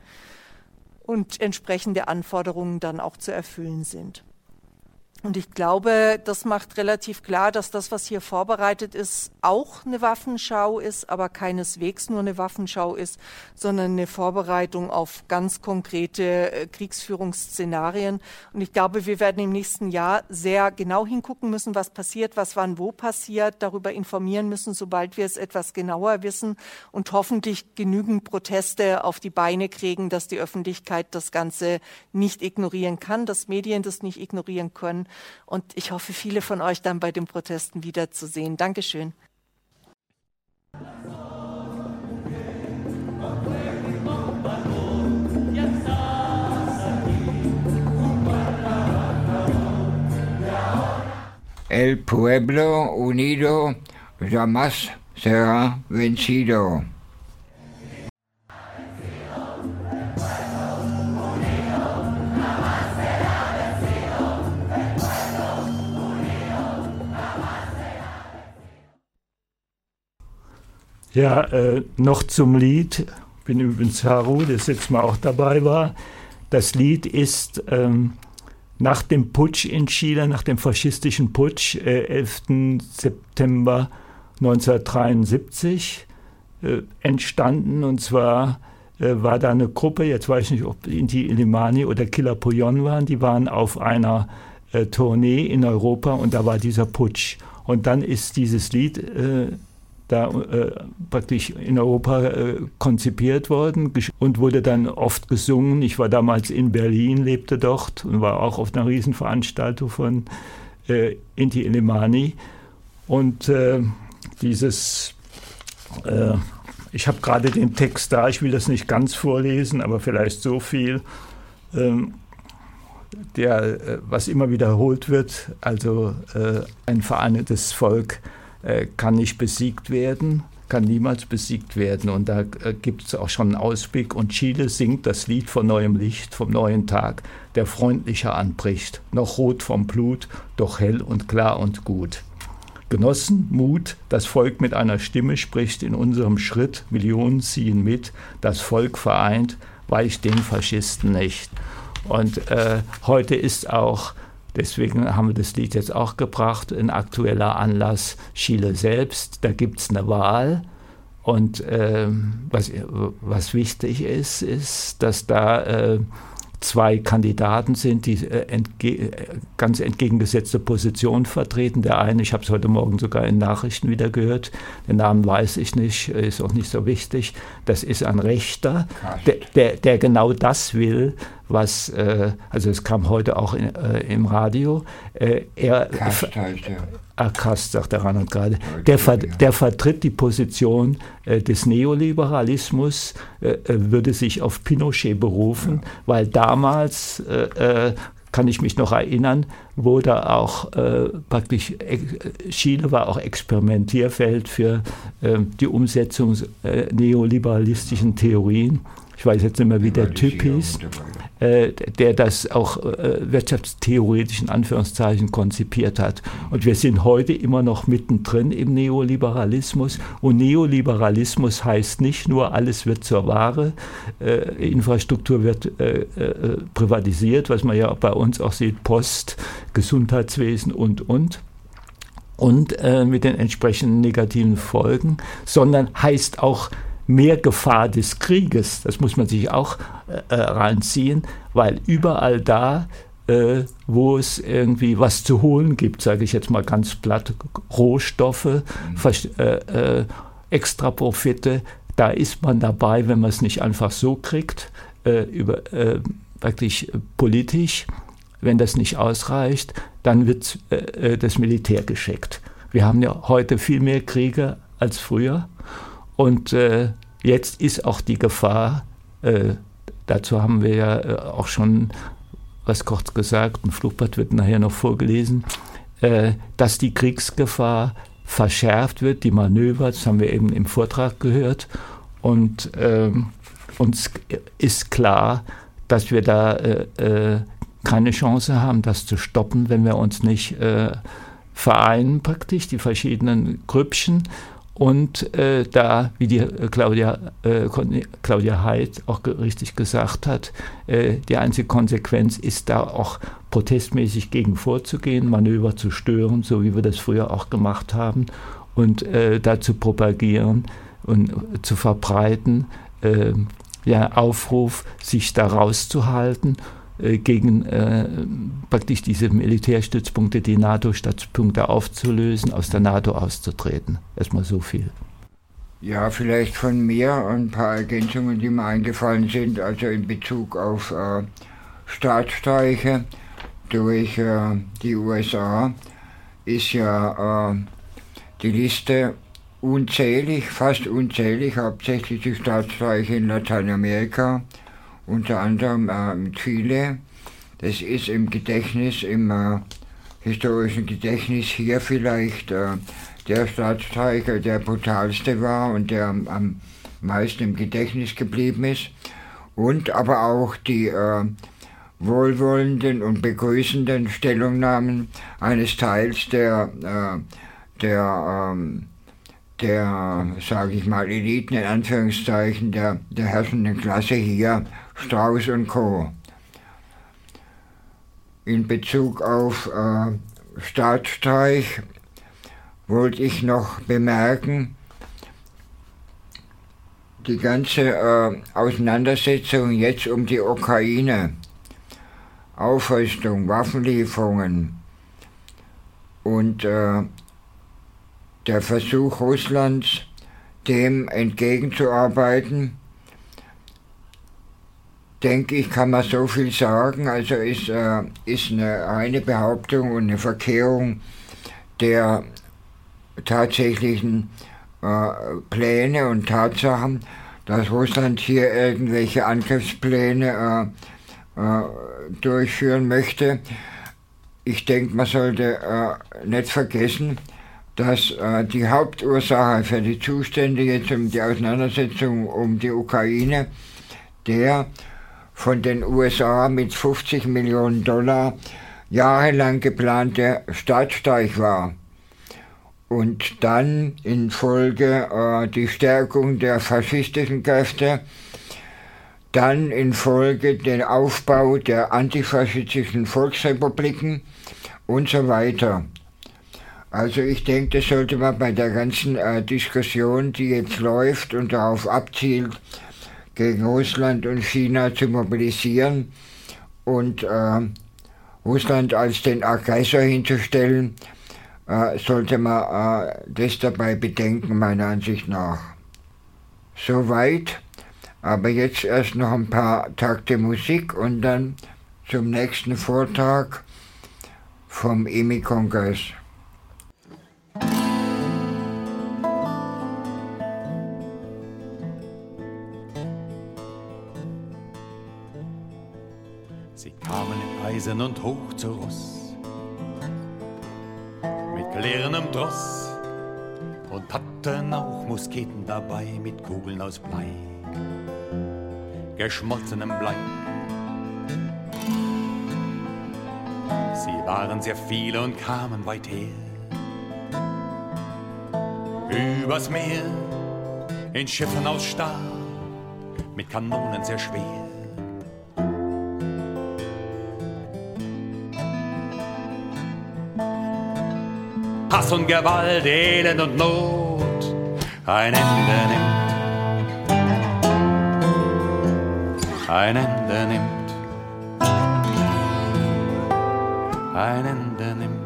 und entsprechende Anforderungen dann auch zu erfüllen sind. Und ich glaube, das macht relativ klar, dass das, was hier vorbereitet ist, auch eine Waffenschau ist, aber keineswegs nur eine Waffenschau ist, sondern eine Vorbereitung auf ganz konkrete äh, Kriegsführungsszenarien. Und ich glaube, wir werden im nächsten Jahr sehr genau hingucken müssen, was passiert, was wann wo passiert, darüber informieren müssen, sobald wir es etwas genauer wissen und hoffentlich genügend Proteste auf die Beine kriegen, dass die Öffentlichkeit das Ganze nicht ignorieren kann, dass Medien das nicht ignorieren können. Und ich hoffe, viele von euch dann bei den Protesten wiederzusehen. Dankeschön. El pueblo unido jamás será vencido. Ja, äh, noch zum Lied. Ich bin übrigens Haru, der jetzt mal auch dabei war. Das Lied ist ähm, nach dem Putsch in Chile, nach dem faschistischen Putsch, äh, elften September neunzehnhundertdreiundsiebzig äh, entstanden. Und zwar äh, war da eine Gruppe, jetzt weiß ich nicht, ob Inti Illimani oder Killer Puyon waren, die waren auf einer äh, Tournee in Europa und da war dieser Putsch. Und dann ist dieses Lied äh, da äh, praktisch in Europa äh, konzipiert worden und wurde dann oft gesungen. Ich war damals in Berlin, lebte dort und war auch auf einer Riesenveranstaltung von äh, Inti Illimani. Und äh, dieses, äh, ich habe gerade den Text da, ich will das nicht ganz vorlesen, aber vielleicht so viel, ähm, der, äh, was immer wiederholt wird, also äh, ein vereinigtes Volk kann nicht besiegt werden, kann niemals besiegt werden. Und da äh, gibt es auch schon einen Ausblick. Und Chile singt das Lied von neuem Licht, vom neuen Tag, der freundlicher anbricht, noch rot vom Blut, doch hell und klar und gut. Genossen, Mut, das Volk mit einer Stimme spricht in unserem Schritt, Millionen ziehen mit, das Volk vereint, weicht den Faschisten nicht. Und äh, heute ist auch, deswegen haben wir das Lied jetzt auch gebracht, ein aktueller Anlass, Chile selbst, da gibt es eine Wahl. Und äh, was, was wichtig ist, ist, dass da äh, zwei Kandidaten sind, die äh, entge- ganz entgegengesetzte Positionen vertreten. Der eine, ich habe es heute Morgen sogar in Nachrichten wieder gehört, den Namen weiß ich nicht, ist auch nicht so wichtig, das ist ein Rechter, der, der, der genau das will, was, äh, also es kam heute auch in, äh, im Radio, äh, er, Kast heißt er. Ah, Kast, sagt der Reinhard gerade, der, ver, der vertritt die Position äh, des Neoliberalismus, äh, würde sich auf Pinochet berufen, ja. weil damals äh, kann ich mich noch erinnern, wo da auch äh, praktisch äh, Chile war auch Experimentierfeld für äh, die Umsetzung äh, neoliberalistischen Theorien. Ich weiß jetzt nicht mehr, wie der Typ hieß, äh, der das auch äh, wirtschaftstheoretisch in Anführungszeichen konzipiert hat. Und wir sind heute immer noch mittendrin im Neoliberalismus. Und Neoliberalismus heißt nicht nur, alles wird zur Ware, äh, Infrastruktur wird äh, äh, privatisiert, was man ja bei uns auch sieht, Post, Gesundheitswesen und, und. Und äh, mit den entsprechenden negativen Folgen, sondern heißt auch, mehr Gefahr des Krieges, das muss man sich auch äh, reinziehen, weil überall da, äh, wo es irgendwie was zu holen gibt, sage ich jetzt mal ganz platt, Rohstoffe, mhm. äh, äh, Extraprofite, da ist man dabei, wenn man es nicht einfach so kriegt, äh, über, äh, wirklich politisch, wenn das nicht ausreicht, dann wird äh, das Militär geschickt. Wir haben ja heute viel mehr Kriege als früher. Und äh, jetzt ist auch die Gefahr, äh, dazu haben wir ja äh, auch schon was kurz gesagt, ein Flugblatt wird nachher noch vorgelesen, äh, dass die Kriegsgefahr verschärft wird, die Manöver, das haben wir eben im Vortrag gehört. Und äh, uns ist klar, dass wir da äh, äh, keine Chance haben, das zu stoppen, wenn wir uns nicht äh, vereinen, praktisch, die verschiedenen Grüppchen. Und äh, da, wie die äh, Claudia, äh, Claudia Haidt auch ge- richtig gesagt hat, äh, die einzige Konsequenz ist da auch protestmäßig gegen vorzugehen, Manöver zu stören, so wie wir das früher auch gemacht haben, und äh, da zu propagieren und äh, zu verbreiten, äh, ja, Aufruf, sich da rauszuhalten, äh, gegen äh, praktisch diese Militärstützpunkte, die NATO-Stützpunkte aufzulösen, aus der NATO auszutreten. Erstmal so viel. Ja, vielleicht von mir ein paar Ergänzungen, die mir eingefallen sind, also in Bezug auf äh, Staatsstreiche durch äh, die U S A ist ja äh, die Liste unzählig, fast unzählig, hauptsächlich die Staatsstreiche in Lateinamerika, unter anderem äh, mit Chile. Das ist im Gedächtnis, im äh, historischen Gedächtnis hier vielleicht äh, der Staatsstreich, der brutalste war und der am, am meisten im Gedächtnis geblieben ist. Und aber auch die äh, wohlwollenden und begrüßenden Stellungnahmen eines Teils der, äh, der, ähm, der, sage ich mal, Eliten in Anführungszeichen, der, der herrschenden Klasse hier, Strauß und Co. In Bezug auf äh, Staatsstreich wollte ich noch bemerken, die ganze äh, Auseinandersetzung jetzt um die Ukraine, Aufrüstung, Waffenlieferungen und äh, der Versuch Russlands, dem entgegenzuarbeiten, denke ich, kann man so viel sagen. Also ist, äh, ist eine reine Behauptung und eine Verkehrung der tatsächlichen äh, Pläne und Tatsachen, dass Russland hier irgendwelche Angriffspläne äh, äh, durchführen möchte. Ich denke, man sollte äh, nicht vergessen, dass äh, die Hauptursache für die Zustände jetzt um die Auseinandersetzung um die Ukraine der von den U S A mit fünfzig Millionen Dollar jahrelang geplante Staatsstreich war. Und dann in Folge äh, die Stärkung der faschistischen Kräfte, dann in Folge den Aufbau der antifaschistischen Volksrepubliken und so weiter. Also ich denke, das sollte man bei der ganzen äh, Diskussion, die jetzt läuft und darauf abzielt, gegen Russland und China zu mobilisieren und äh, Russland als den Aggressor hinzustellen, äh, sollte man äh, das dabei bedenken, meiner Ansicht nach. Soweit, aber jetzt erst noch ein paar Takte Musik und dann zum nächsten Vortrag vom E M I-Kongress. Sie kamen in Eisen und hoch zu Ross, mit klirrendem Tross und hatten auch Musketen dabei mit Kugeln aus Blei, geschmolzenem Blei. Sie waren sehr viele und kamen weit her, übers Meer, in Schiffen aus Stahl, mit Kanonen sehr schwer. Hass und Gewalt, Elend und Not ein Ende nimmt, ein Ende nimmt, ein Ende nimmt.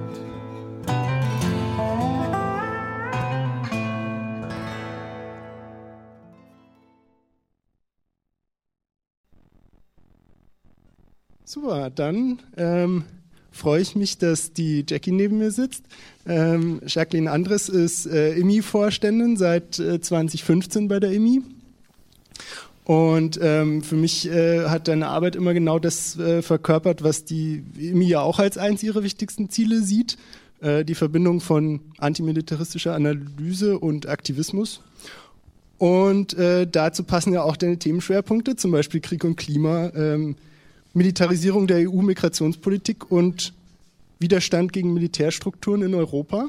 Super, dann ähm, freue ich mich, dass die Jackie neben mir sitzt. Ähm, Jacqueline Andres ist äh, I M I-Vorständin seit äh, zwanzig fünfzehn bei der I M I. Und ähm, für mich äh, hat deine Arbeit immer genau das äh, verkörpert, was die I M I ja auch als eins ihrer wichtigsten Ziele sieht. Äh, die Verbindung von antimilitaristischer Analyse und Aktivismus. Und äh, dazu passen ja auch deine Themenschwerpunkte, zum Beispiel Krieg und Klima, ähm, Militarisierung der E U-Migrationspolitik und Widerstand gegen Militärstrukturen in Europa.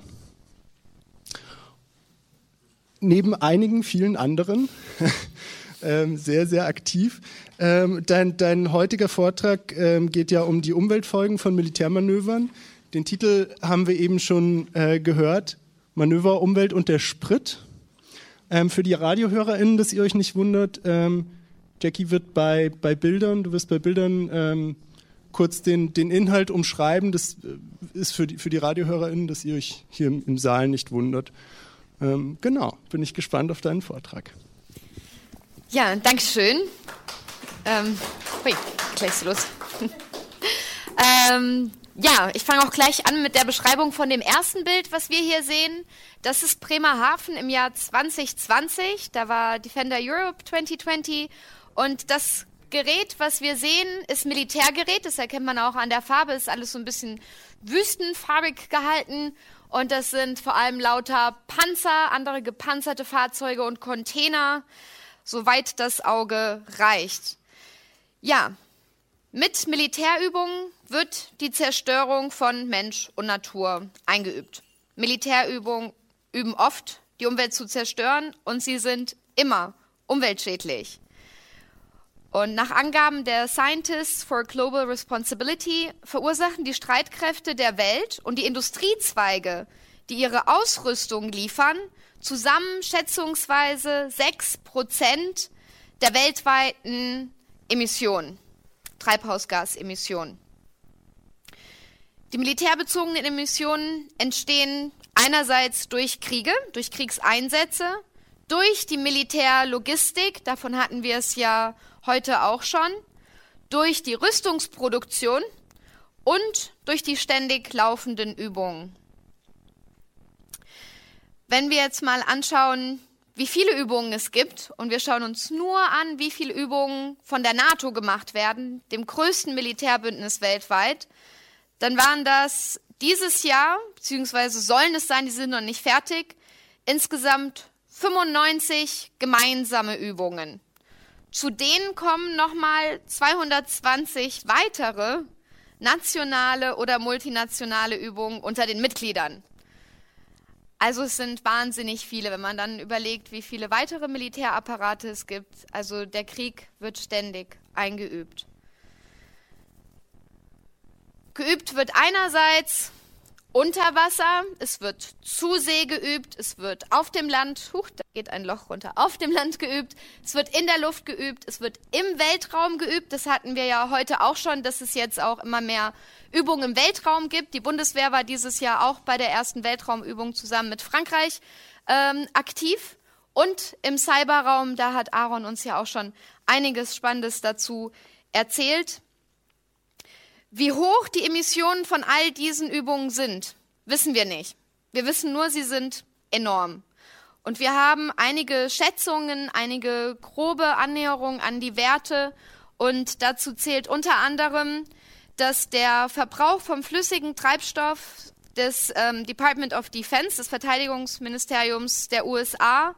Neben einigen vielen anderen, ähm, sehr, sehr aktiv. Ähm, dein, dein heutiger Vortrag ähm, geht ja um die Umweltfolgen von Militärmanövern. Den Titel haben wir eben schon äh, gehört, Manöver, Umwelt und der Sprit. Ähm, für die RadiohörerInnen, dass ihr euch nicht wundert, ähm, Jackie wird bei, bei Bildern, du wirst bei Bildern ähm, kurz den, den Inhalt umschreiben. Das ist für die, für die RadiohörerInnen, dass ihr euch hier im, im Saal nicht wundert. Ähm, genau, bin ich gespannt auf deinen Vortrag. Ja, danke schön. Ähm, hui, gleich los. ähm, ja, ich fange auch gleich an mit der Beschreibung von dem ersten Bild, was wir hier sehen. Das ist Bremerhaven im Jahr zwanzig zwanzig. Da war Defender Europe zwanzig zwanzig. Und das Gerät, was wir sehen, ist Militärgerät. Das erkennt man auch an der Farbe. Ist alles so ein bisschen wüstenfarbig gehalten. Und das sind vor allem lauter Panzer, andere gepanzerte Fahrzeuge und Container, soweit das Auge reicht. Ja, mit Militärübungen wird die Zerstörung von Mensch und Natur eingeübt. Militärübungen üben oft, die Umwelt zu zerstören, und sie sind immer umweltschädlich. Und nach Angaben der Scientists for Global Responsibility verursachen die Streitkräfte der Welt und die Industriezweige, die ihre Ausrüstung liefern, zusammen schätzungsweise sechs Prozent der weltweiten Emissionen, Treibhausgasemissionen. Die militärbezogenen Emissionen entstehen einerseits durch Kriege, durch Kriegseinsätze, durch die Militärlogistik, davon hatten wir es ja heute auch schon, durch die Rüstungsproduktion und durch die ständig laufenden Übungen. Wenn wir jetzt mal anschauen, wie viele Übungen es gibt, und wir schauen uns nur an, wie viele Übungen von der NATO gemacht werden, dem größten Militärbündnis weltweit, dann waren das dieses Jahr, beziehungsweise sollen es sein, die sind noch nicht fertig, insgesamt fünfundneunzig gemeinsame Übungen. Zu denen kommen nochmal zweihundertzwanzig weitere nationale oder multinationale Übungen unter den Mitgliedern. Also es sind wahnsinnig viele, wenn man dann überlegt, wie viele weitere Militärapparate es gibt. Also der Krieg wird ständig eingeübt. Geübt wird einerseits unter Wasser, es wird zu See geübt, es wird auf dem Land, huch, da geht ein Loch runter, auf dem Land geübt, es wird in der Luft geübt, es wird im Weltraum geübt, das hatten wir ja heute auch schon, dass es jetzt auch immer mehr Übungen im Weltraum gibt. Die Bundeswehr war dieses Jahr auch bei der ersten Weltraumübung zusammen mit Frankreich ähm, aktiv. Und im Cyberraum, da hat Aaron uns ja auch schon einiges Spannendes dazu erzählt. Wie hoch die Emissionen von all diesen Übungen sind, wissen wir nicht. Wir wissen nur, sie sind enorm. Und wir haben einige Schätzungen, einige grobe Annäherungen an die Werte. Und dazu zählt unter anderem, dass der Verbrauch vom flüssigen Treibstoff des ähm, Department of Defense, des Verteidigungsministeriums der U S A,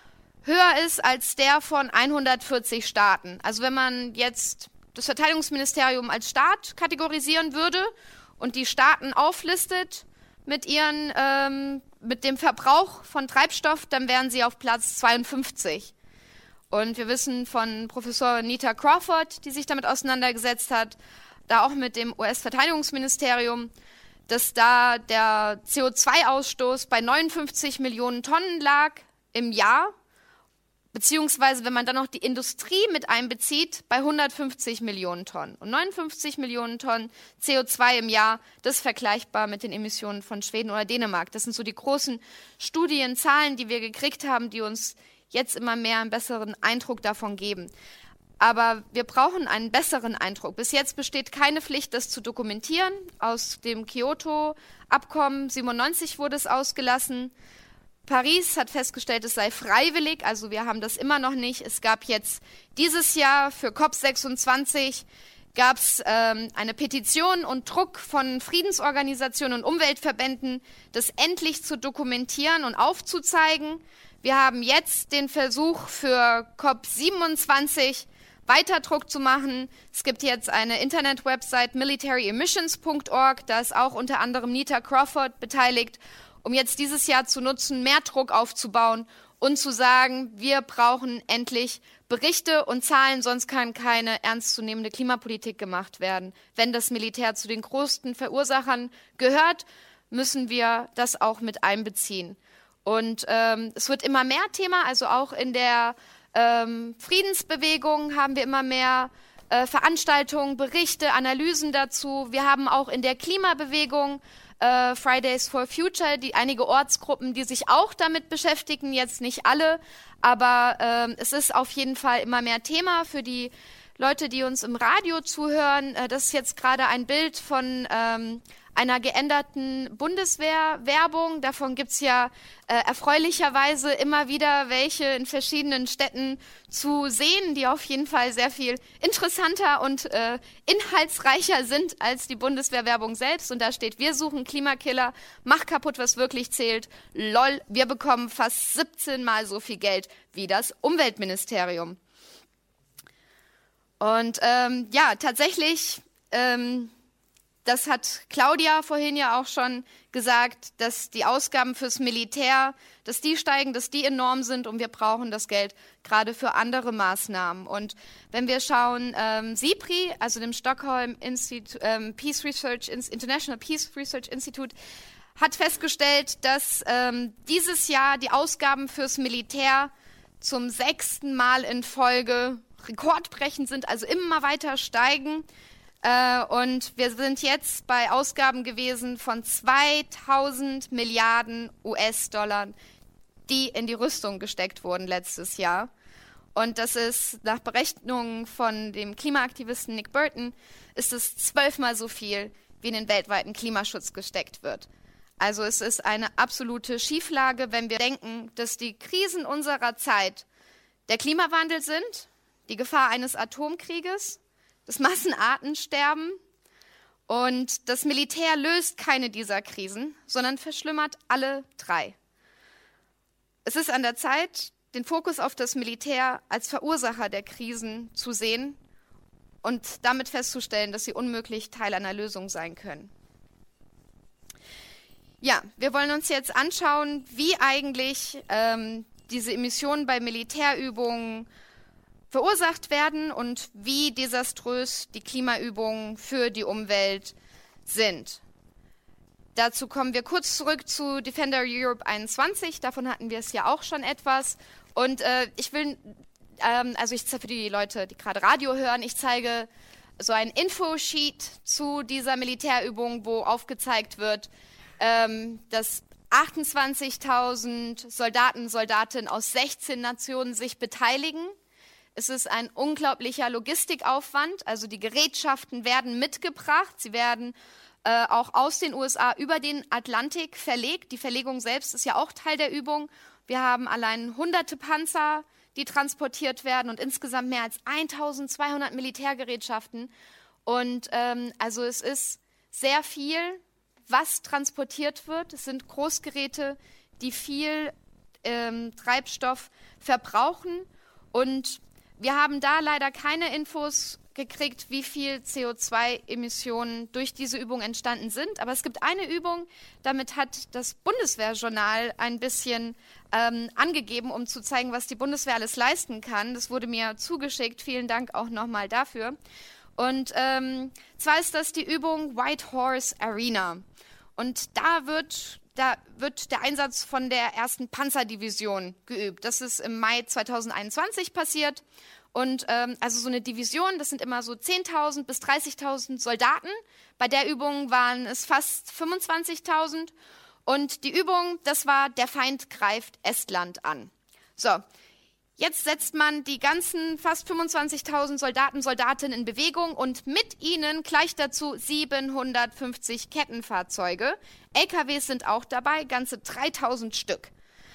höher ist als der von hundertvierzig Staaten. Also wenn man jetzt das Verteidigungsministerium als Staat kategorisieren würde und die Staaten auflistet mit ihren ähm, mit dem Verbrauch von Treibstoff, dann wären sie auf Platz zweiundfünfzig. Und wir wissen von Professor Nita Crawford, die sich damit auseinandergesetzt hat, da auch mit dem U S-Verteidigungsministerium, dass da der C O zwei Ausstoß bei neunundfünfzig Millionen Tonnen lag im Jahr, beziehungsweise wenn man dann noch die Industrie mit einbezieht, bei hundertfünfzig Millionen Tonnen. Und neunundfünfzig Millionen Tonnen C O zwei im Jahr, das ist vergleichbar mit den Emissionen von Schweden oder Dänemark. Das sind so die großen Studien, Zahlen, die wir gekriegt haben, die uns jetzt immer mehr einen besseren Eindruck davon geben. Aber wir brauchen einen besseren Eindruck. Bis jetzt besteht keine Pflicht, das zu dokumentieren. Aus dem Kyoto-Abkommen siebenundneunzig wurde es ausgelassen. Paris hat festgestellt, es sei freiwillig, also wir haben das immer noch nicht. Es gab jetzt dieses Jahr für COP sechsundzwanzig gab es ähm, eine Petition und Druck von Friedensorganisationen und Umweltverbänden, das endlich zu dokumentieren und aufzuzeigen. Wir haben jetzt den Versuch für COP siebenundzwanzig weiter Druck zu machen. Es gibt jetzt eine Internet-Website military emissions punkt org, da ist auch unter anderem Nita Crawford beteiligt, um jetzt dieses Jahr zu nutzen, mehr Druck aufzubauen und zu sagen, wir brauchen endlich Berichte und Zahlen, sonst kann keine ernstzunehmende Klimapolitik gemacht werden. Wenn das Militär zu den größten Verursachern gehört, müssen wir das auch mit einbeziehen. Und ähm, es wird immer mehr Thema, also auch in der ähm, Friedensbewegung haben wir immer mehr äh, Veranstaltungen, Berichte, Analysen dazu. Wir haben auch in der Klimabewegung Uh, Fridays for Future, die einige Ortsgruppen, die sich auch damit beschäftigen, jetzt nicht alle, aber ähm, es ist auf jeden Fall immer mehr Thema für die Leute, die uns im Radio zuhören. Äh, das ist jetzt gerade ein Bild von ähm, einer geänderten Bundeswehr-Werbung. Davon gibt's ja äh, erfreulicherweise immer wieder welche in verschiedenen Städten zu sehen, die auf jeden Fall sehr viel interessanter und äh, inhaltsreicher sind als die Bundeswehr-Werbung selbst. Und da steht, wir suchen Klimakiller, mach kaputt, was wirklich zählt. Lol, wir bekommen fast siebzehn Mal so viel Geld wie das Umweltministerium. Und ähm, ja, tatsächlich... Ähm, Das hat Claudia vorhin ja auch schon gesagt, dass die Ausgaben fürs Militär, dass die steigen, dass die enorm sind und wir brauchen das Geld gerade für andere Maßnahmen. Und wenn wir schauen, ähm, SIPRI, also dem Stockholm Institute, ähm, Peace Research, International Peace Research Institute, hat festgestellt, dass ähm, dieses Jahr die Ausgaben fürs Militär zum sechsten Mal in Folge rekordbrechend sind, also immer weiter steigen. Uh, und wir sind jetzt bei Ausgaben gewesen von zweitausend Milliarden U S-Dollar, die in die Rüstung gesteckt wurden letztes Jahr. Und das ist nach Berechnungen von dem Klimaaktivisten Nick Burton, ist es zwölfmal so viel, wie in den weltweiten Klimaschutz gesteckt wird. Also es ist eine absolute Schieflage, wenn wir denken, dass die Krisen unserer Zeit der Klimawandel sind, die Gefahr eines Atomkrieges, das Massenartensterben und das Militär löst keine dieser Krisen, sondern verschlimmert alle drei. Es ist an der Zeit, den Fokus auf das Militär als Verursacher der Krisen zu sehen und damit festzustellen, dass sie unmöglich Teil einer Lösung sein können. Ja, wir wollen uns jetzt anschauen, wie eigentlich ähm, diese Emissionen bei Militärübungen verursacht werden und wie desaströs die Klimaübungen für die Umwelt sind. Dazu kommen wir kurz zurück zu Defender Europe einundzwanzig, davon hatten wir es ja auch schon etwas. Und äh, ich will, ähm, also ich für die Leute, die gerade Radio hören, ich zeige so ein Infosheet zu dieser Militärübung, wo aufgezeigt wird, ähm, dass achtundzwanzigtausend Soldaten, Soldatinnen aus sechzehn Nationen sich beteiligen. Es ist ein unglaublicher Logistikaufwand, also die Gerätschaften werden mitgebracht, sie werden äh, auch aus den U S A über den Atlantik verlegt. Die Verlegung selbst ist ja auch Teil der Übung. Wir haben allein hunderte Panzer, die transportiert werden und insgesamt mehr als eintausendzweihundert Militärgerätschaften. Und ähm, also es ist sehr viel, was transportiert wird. Es sind Großgeräte, die viel ähm, Treibstoff verbrauchen. Und wir haben da leider keine Infos gekriegt, wie viel C O zwei Emissionen durch diese Übung entstanden sind. Aber es gibt eine Übung, damit hat das Bundeswehrjournal ein bisschen ähm, angegeben, um zu zeigen, was die Bundeswehr alles leisten kann. Das wurde mir zugeschickt. Vielen Dank auch nochmal dafür. Und ähm, zwar ist das die Übung White Horse Arena. Und da wird, da wird der Einsatz von der ersten Panzerdivision geübt. Das ist im Mai zweitausendeinundzwanzig passiert. Und ähm, also so eine Division, das sind immer so zehntausend bis dreißigtausend Soldaten. Bei der Übung waren es fast fünfundzwanzigtausend. Und die Übung, das war, der Feind greift Estland an. So, jetzt setzt man die ganzen fast fünfundzwanzigtausend Soldaten, Soldatinnen in Bewegung und mit ihnen gleich dazu siebenhundertfünfzig Kettenfahrzeuge. L K Ws sind auch dabei, ganze dreitausend Stück.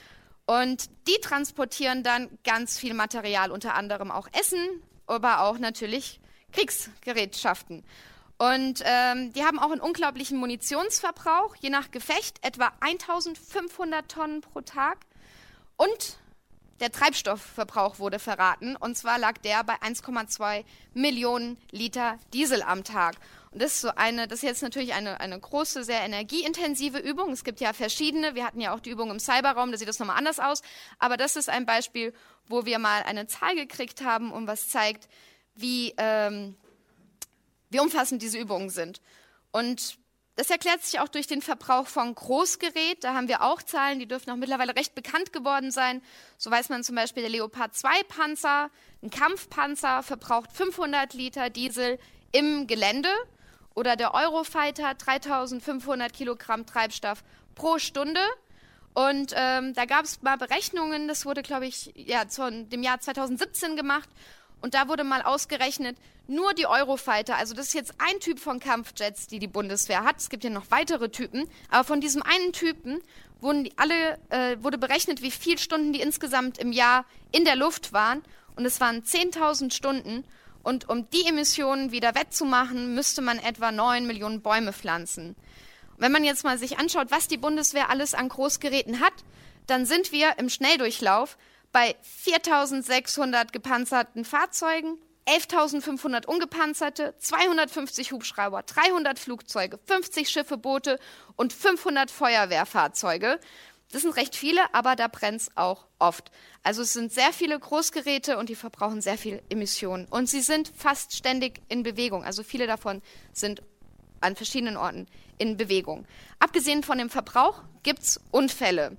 Und die transportieren dann ganz viel Material, unter anderem auch Essen, aber auch natürlich Kriegsgerätschaften. Und ähm, die haben auch einen unglaublichen Munitionsverbrauch, je nach Gefecht etwa eintausendfünfhundert Tonnen pro Tag. Und der Treibstoffverbrauch wurde verraten, und zwar lag der bei eins Komma zwei Millionen Liter Diesel am Tag. Und das ist so eine, das ist jetzt natürlich eine, eine große, sehr energieintensive Übung. Es gibt ja verschiedene, wir hatten ja auch die Übung im Cyberraum, da sieht das nochmal anders aus. Aber das ist ein Beispiel, wo wir mal eine Zahl gekriegt haben und was zeigt, wie, ähm, wie umfassend diese Übungen sind. Und das erklärt sich auch durch den Verbrauch von Großgerät. Da haben wir auch Zahlen, die dürften auch mittlerweile recht bekannt geworden sein. So weiß man zum Beispiel, der Leopard zwei Panzer, ein Kampfpanzer, verbraucht fünfhundert Liter Diesel im Gelände. Oder der Eurofighter, dreitausendfünfhundert Kilogramm Treibstoff pro Stunde. Und ähm, da gab es mal Berechnungen, das wurde, glaube ich, ja, zu dem Jahr zweitausendsiebzehn gemacht. Und da wurde mal ausgerechnet, nur die Eurofighter, also das ist jetzt ein Typ von Kampfjets, die die Bundeswehr hat. Es gibt ja noch weitere Typen. Aber von diesem einen Typen wurden die alle, äh, wurde berechnet, wie viele Stunden die insgesamt im Jahr in der Luft waren. Und es waren zehntausend Stunden. Und um die Emissionen wieder wettzumachen, müsste man etwa neun Millionen Bäume pflanzen. Wenn man jetzt mal sich anschaut, was die Bundeswehr alles an Großgeräten hat, dann sind wir im Schnelldurchlauf bei viertausendsechshundert gepanzerten Fahrzeugen, elftausendfünfhundert ungepanzerte, zweihundertfünfzig Hubschrauber, dreihundert Flugzeuge, fünfzig Schiffe, Boote und fünfhundert Feuerwehrfahrzeuge. Das sind recht viele, aber da brennt es auch oft. Also es sind sehr viele Großgeräte und die verbrauchen sehr viel Emissionen. Und sie sind fast ständig in Bewegung. Also viele davon sind an verschiedenen Orten in Bewegung. Abgesehen von dem Verbrauch gibt es Unfälle.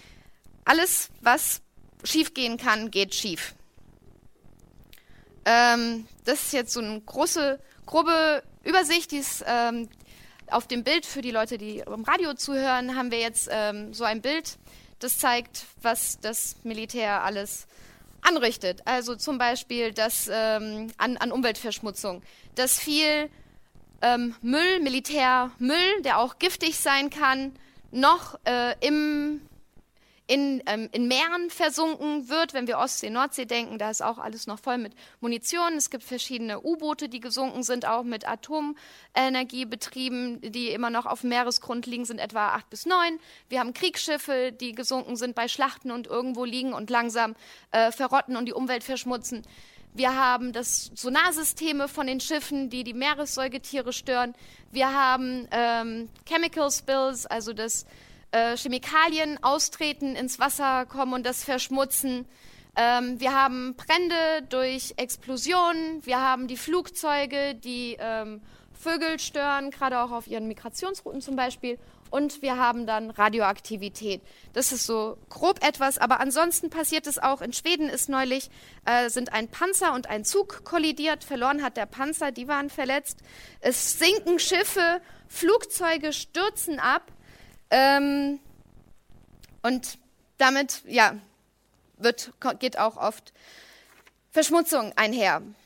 Alles, was schiefgehen kann, geht schief. Ähm, das ist jetzt so eine große, grobe Übersicht, die ist ähm, auf dem Bild für die Leute, die im Radio zuhören, haben wir jetzt ähm, so ein Bild, das zeigt, was das Militär alles anrichtet. Also zum Beispiel das ähm, an, an Umweltverschmutzung, dass viel ähm, Müll, Militärmüll, der auch giftig sein kann, noch äh, im In, ähm, in Meeren versunken wird, wenn wir Ostsee, Nordsee denken, da ist auch alles noch voll mit Munition. Es gibt verschiedene U-Boote, die gesunken sind, auch mit Atomenergie betrieben, die immer noch auf dem Meeresgrund liegen, sind etwa acht bis neun. Wir haben Kriegsschiffe, die gesunken sind bei Schlachten und irgendwo liegen und langsam äh, verrotten und die Umwelt verschmutzen. Wir haben das Sonarsysteme von den Schiffen, die die Meeressäugetiere stören. Wir haben ähm, Chemical Spills, also das Chemikalien austreten, ins Wasser kommen und das verschmutzen. Ähm, wir haben Brände durch Explosionen. Wir haben die Flugzeuge, die ähm, Vögel stören, gerade auch auf ihren Migrationsrouten zum Beispiel. Und wir haben dann Radioaktivität. Das ist so grob etwas, aber ansonsten passiert es auch. In Schweden ist neulich, äh, sind ein Panzer und ein Zug kollidiert. Verloren hat der Panzer, die waren verletzt. Es sinken Schiffe, Flugzeuge stürzen ab. Ähm, und damit, ja, wird, geht auch oft Verschmutzung einher.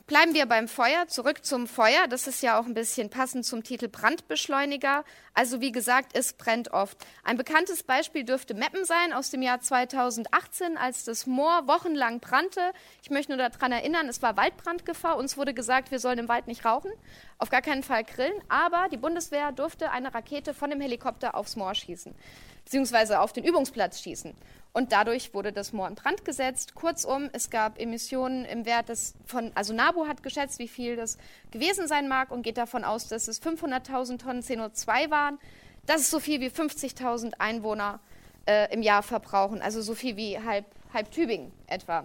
Bleiben wir beim Feuer, zurück zum Feuer. Das ist ja auch ein bisschen passend zum Titel Brandbeschleuniger. Also wie gesagt, es brennt oft. Ein bekanntes Beispiel dürfte Meppen sein aus dem Jahr zweitausendachtzehn, als das Moor wochenlang brannte. Ich möchte nur daran erinnern, es war Waldbrandgefahr. Uns wurde gesagt, wir sollen im Wald nicht rauchen, auf gar keinen Fall grillen. Aber die Bundeswehr durfte eine Rakete von dem Helikopter aufs Moor schießen, beziehungsweise auf den Übungsplatz schießen. Und dadurch wurde das Moor in Brand gesetzt. Kurzum, es gab Emissionen im Wert des von, also NABU hat geschätzt, wie viel das gewesen sein mag und geht davon aus, dass es fünfhunderttausend Tonnen C O zwei waren. Das ist so viel wie fünfzigtausend Einwohner äh, im Jahr verbrauchen, also so viel wie halb, halb Tübingen etwa.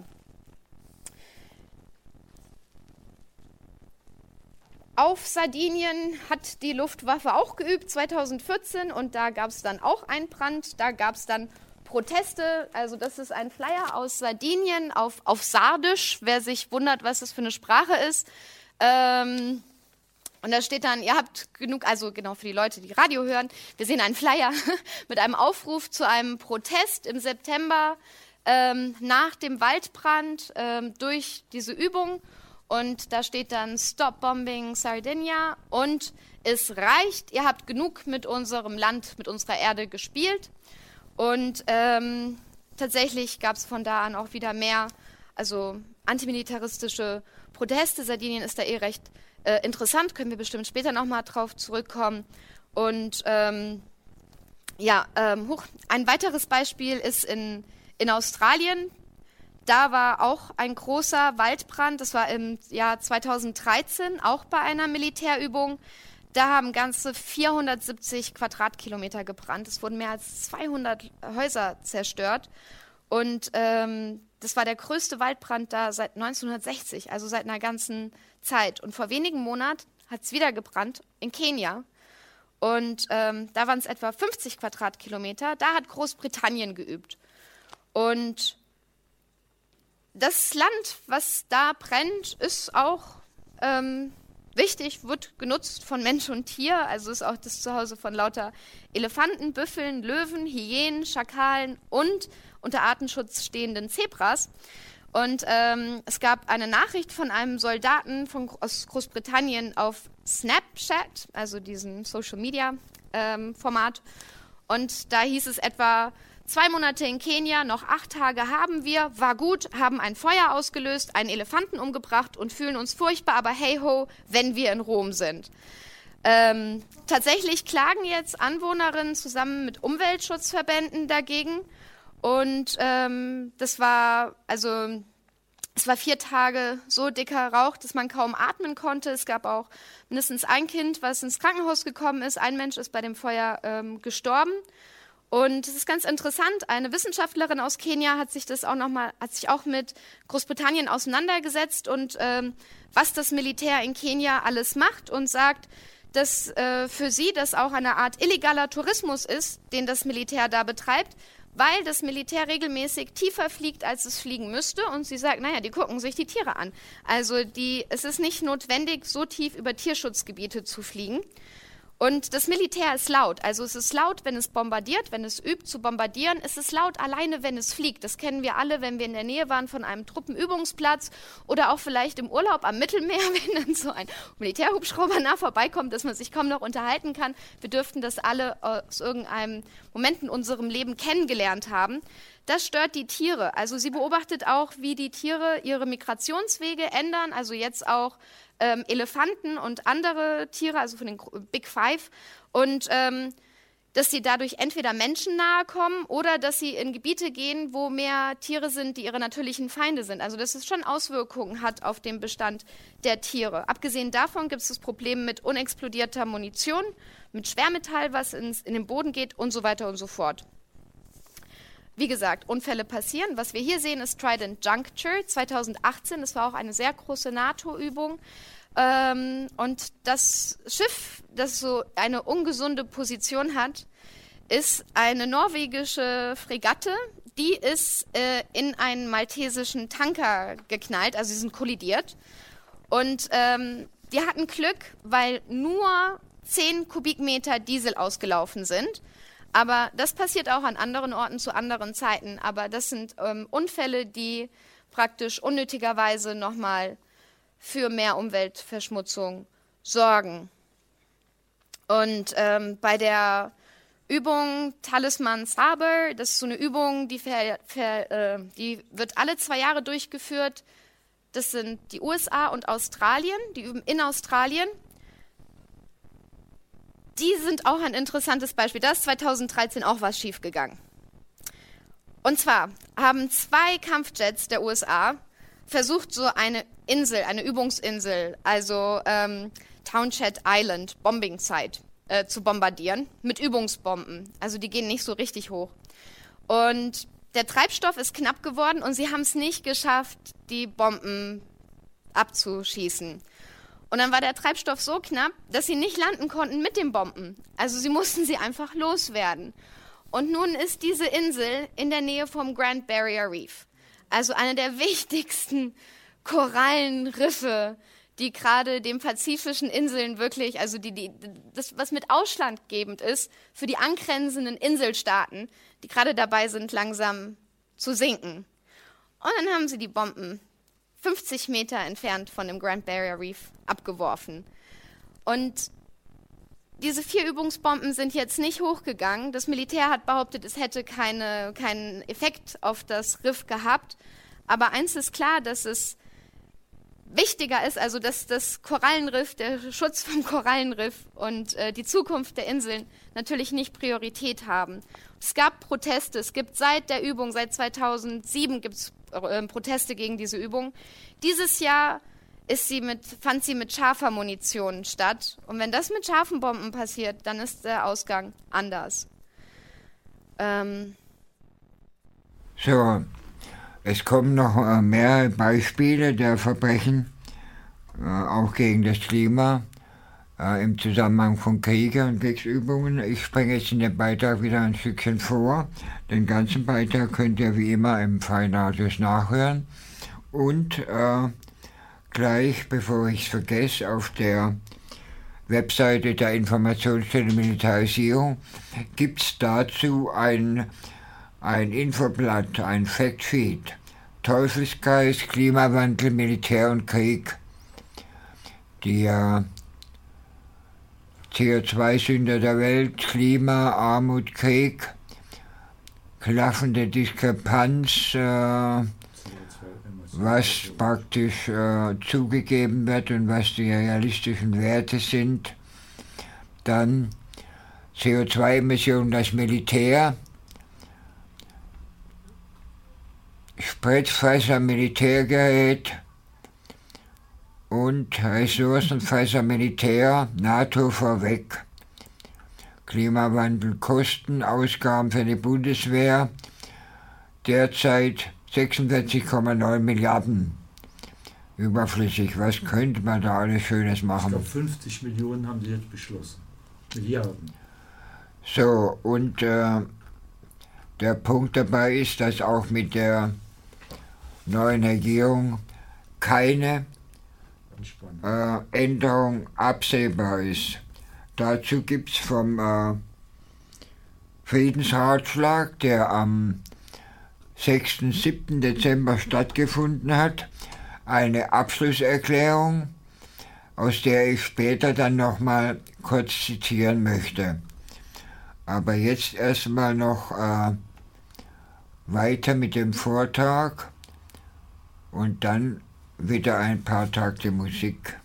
Auf Sardinien hat die Luftwaffe auch geübt, zweitausendvierzehn, und da gab es dann auch einen Brand. Da gab es dann Proteste, also das ist ein Flyer aus Sardinien auf, auf Sardisch, wer sich wundert, was das für eine Sprache ist. Ähm, und da steht dann, ihr habt genug, also genau für die Leute, die Radio hören, wir sehen einen Flyer mit einem Aufruf zu einem Protest im September ähm, nach dem Waldbrand ähm, durch diese Übung. Und da steht dann Stop Bombing Sardinia und es reicht, ihr habt genug mit unserem Land, mit unserer Erde gespielt. Und ähm, tatsächlich gab es von da an auch wieder mehr, also antimilitaristische Proteste. Sardinien ist da eh recht äh, interessant, können wir bestimmt später nochmal drauf zurückkommen. Und ähm, ja, ähm, hoch. Ein weiteres Beispiel ist in, in Australien. Da war auch ein großer Waldbrand, das war im Jahr zweitausenddreizehn, auch bei einer Militärübung. Da haben ganze vierhundertsiebzig Quadratkilometer gebrannt. Es wurden mehr als zweihundert Häuser zerstört. Und ähm, das war der größte Waldbrand da seit neunzehnhundertsechzig, also seit einer ganzen Zeit. Und vor wenigen Monaten hat es wieder gebrannt in Kenia. Und ähm, da waren es etwa fünfzig Quadratkilometer. Da hat Großbritannien geübt. Und das Land, was da brennt, ist auch ähm, wichtig, wird genutzt von Mensch und Tier, also ist auch das Zuhause von lauter Elefanten, Büffeln, Löwen, Hyänen, Schakalen und unter Artenschutz stehenden Zebras. Und ähm, es gab eine Nachricht von einem Soldaten von, aus Großbritannien auf Snapchat, also diesem Social-Media-Format. Ähm, und da hieß es etwa, zwei Monate in Kenia, noch acht Tage haben wir, war gut, haben ein Feuer ausgelöst, einen Elefanten umgebracht und fühlen uns furchtbar, aber hey ho, wenn wir in Rom sind. Ähm, tatsächlich klagen jetzt Anwohnerinnen zusammen mit Umweltschutzverbänden dagegen und ähm, das war, also es war vier Tage so dicker Rauch, dass man kaum atmen konnte. Es gab auch mindestens ein Kind, was ins Krankenhaus gekommen ist. Ein Mensch ist bei dem Feuer ähm, gestorben. Und es ist ganz interessant, eine Wissenschaftlerin aus Kenia hat sich das auch noch mal, hat sich auch mit Großbritannien auseinandergesetzt und ähm, was das Militär in Kenia alles macht und sagt, dass äh, für sie das auch eine Art illegaler Tourismus ist, den das Militär da betreibt, weil das Militär regelmäßig tiefer fliegt, als es fliegen müsste. Und sie sagt, naja, die gucken sich die Tiere an. Also die, es ist nicht notwendig, so tief über Tierschutzgebiete zu fliegen. Und das Militär ist laut. Also es ist laut, wenn es bombardiert, wenn es übt zu bombardieren. Es ist laut alleine, wenn es fliegt. Das kennen wir alle, wenn wir in der Nähe waren von einem Truppenübungsplatz oder auch vielleicht im Urlaub am Mittelmeer, wenn dann so ein Militärhubschrauber nah vorbeikommt, dass man sich kaum noch unterhalten kann. Wir dürften das alle aus irgendeinem Moment in unserem Leben kennengelernt haben. Das stört die Tiere. Also sie beobachtet auch, wie die Tiere ihre Migrationswege ändern. Also jetzt auch ähm, Elefanten und andere Tiere, also von den Big Five. Und ähm, dass sie dadurch entweder Menschen nahe kommen oder dass sie in Gebiete gehen, wo mehr Tiere sind, die ihre natürlichen Feinde sind. Also dass es schon Auswirkungen hat auf den Bestand der Tiere. Abgesehen davon gibt es das Problem mit unexplodierter Munition, mit Schwermetall, was ins, in den Boden geht und so weiter und so fort. Wie gesagt, Unfälle passieren. Was wir hier sehen, ist Trident Juncture zweitausendachtzehn. Das war auch eine sehr große NATO-Übung. Ähm, und das Schiff, das so eine ungesunde Position hat, ist eine norwegische Fregatte. Die ist äh, in einen maltesischen Tanker geknallt, also sie sind kollidiert. Und ähm, die hatten Glück, weil nur zehn Kubikmeter Diesel ausgelaufen sind. Aber das passiert auch an anderen Orten zu anderen Zeiten. Aber das sind ähm, Unfälle, die praktisch unnötigerweise nochmal für mehr Umweltverschmutzung sorgen. Und ähm, bei der Übung Talisman Saber, das ist so eine Übung, die, ver, ver, äh, die wird alle zwei Jahre durchgeführt. Das sind die U S A und Australien, die üben in Australien. Die sind auch ein interessantes Beispiel. Da ist zweitausenddreizehn auch was schiefgegangen. Und zwar haben zwei Kampfjets der U S A versucht, so eine Insel, eine Übungsinsel, also ähm, Townshend Island, Bombing Site, äh, zu bombardieren mit Übungsbomben. Also die gehen nicht so richtig hoch. Und der Treibstoff ist knapp geworden und sie haben es nicht geschafft, die Bomben abzuschießen. Und dann war der Treibstoff so knapp, dass sie nicht landen konnten mit den Bomben. Also sie mussten sie einfach loswerden. Und nun ist diese Insel in der Nähe vom Grand Barrier Reef. Also eine der wichtigsten Korallenriffe, die gerade den pazifischen Inseln wirklich, also die, die, das, was mit ausschlaggebend ist für die angrenzenden Inselstaaten, die gerade dabei sind, langsam zu sinken. Und dann haben sie die Bomben fünfzig Meter entfernt von dem Grand Barrier Reef abgeworfen. Und diese vier Übungsbomben sind jetzt nicht hochgegangen. Das Militär hat behauptet, es hätte keine, keinen Effekt auf das Riff gehabt. Aber eins ist klar, dass es wichtiger ist, also dass das Korallenriff, der Schutz vom Korallenriff und äh, die Zukunft der Inseln natürlich nicht Priorität haben. Es gab Proteste, es gibt seit der Übung, seit zweitausendsieben gibt es äh, Proteste gegen diese Übung. Dieses Jahr ist sie mit, fand sie mit scharfer Munition statt. Und wenn das mit scharfen Bomben passiert, dann ist der Ausgang anders. Ähm. So, es kommen noch äh, mehr Beispiele der Verbrechen, äh, auch gegen das Klima, äh, im Zusammenhang von Kriege und Kriegsübungen. Ich springe jetzt in den Beitrag wieder ein Stückchen vor. Den ganzen Beitrag könnt ihr wie immer im Freien Radios nachhören. Und äh, gleich, bevor ich es vergesse, auf der Webseite der Informationsstelle Militarisierung gibt es dazu ein, ein Infoblatt, ein Factsheet. Teufelskreis, Klimawandel, Militär und Krieg. Die äh, C O zwei Sünder der Welt, Klima, Armut, Krieg, klaffende Diskrepanz, äh, was praktisch äh, zugegeben wird und was die realistischen Werte sind. Dann C O zwei Emissionen, das Militär, Spritfresser, Militärgerät und Ressourcenfresser, Militär, NATO vorweg. Klimawandel, Kosten, Ausgaben für die Bundeswehr, derzeit sechsundvierzig Komma neun Milliarden überflüssig. Was könnte man da alles Schönes machen? Ich glaube, fünfzig Millionen haben sie jetzt beschlossen. Milliarden. So, und äh, der Punkt dabei ist, dass auch mit der neuen Regierung keine äh, Änderung absehbar ist. Dazu gibt es vom äh, Friedensratschlag, der am sechsten und siebten Dezember stattgefunden hat, eine Abschlusserklärung, aus der ich später dann nochmal kurz zitieren möchte. Aber jetzt erstmal noch äh, weiter mit dem Vortrag und dann wieder ein paar Takte Musik.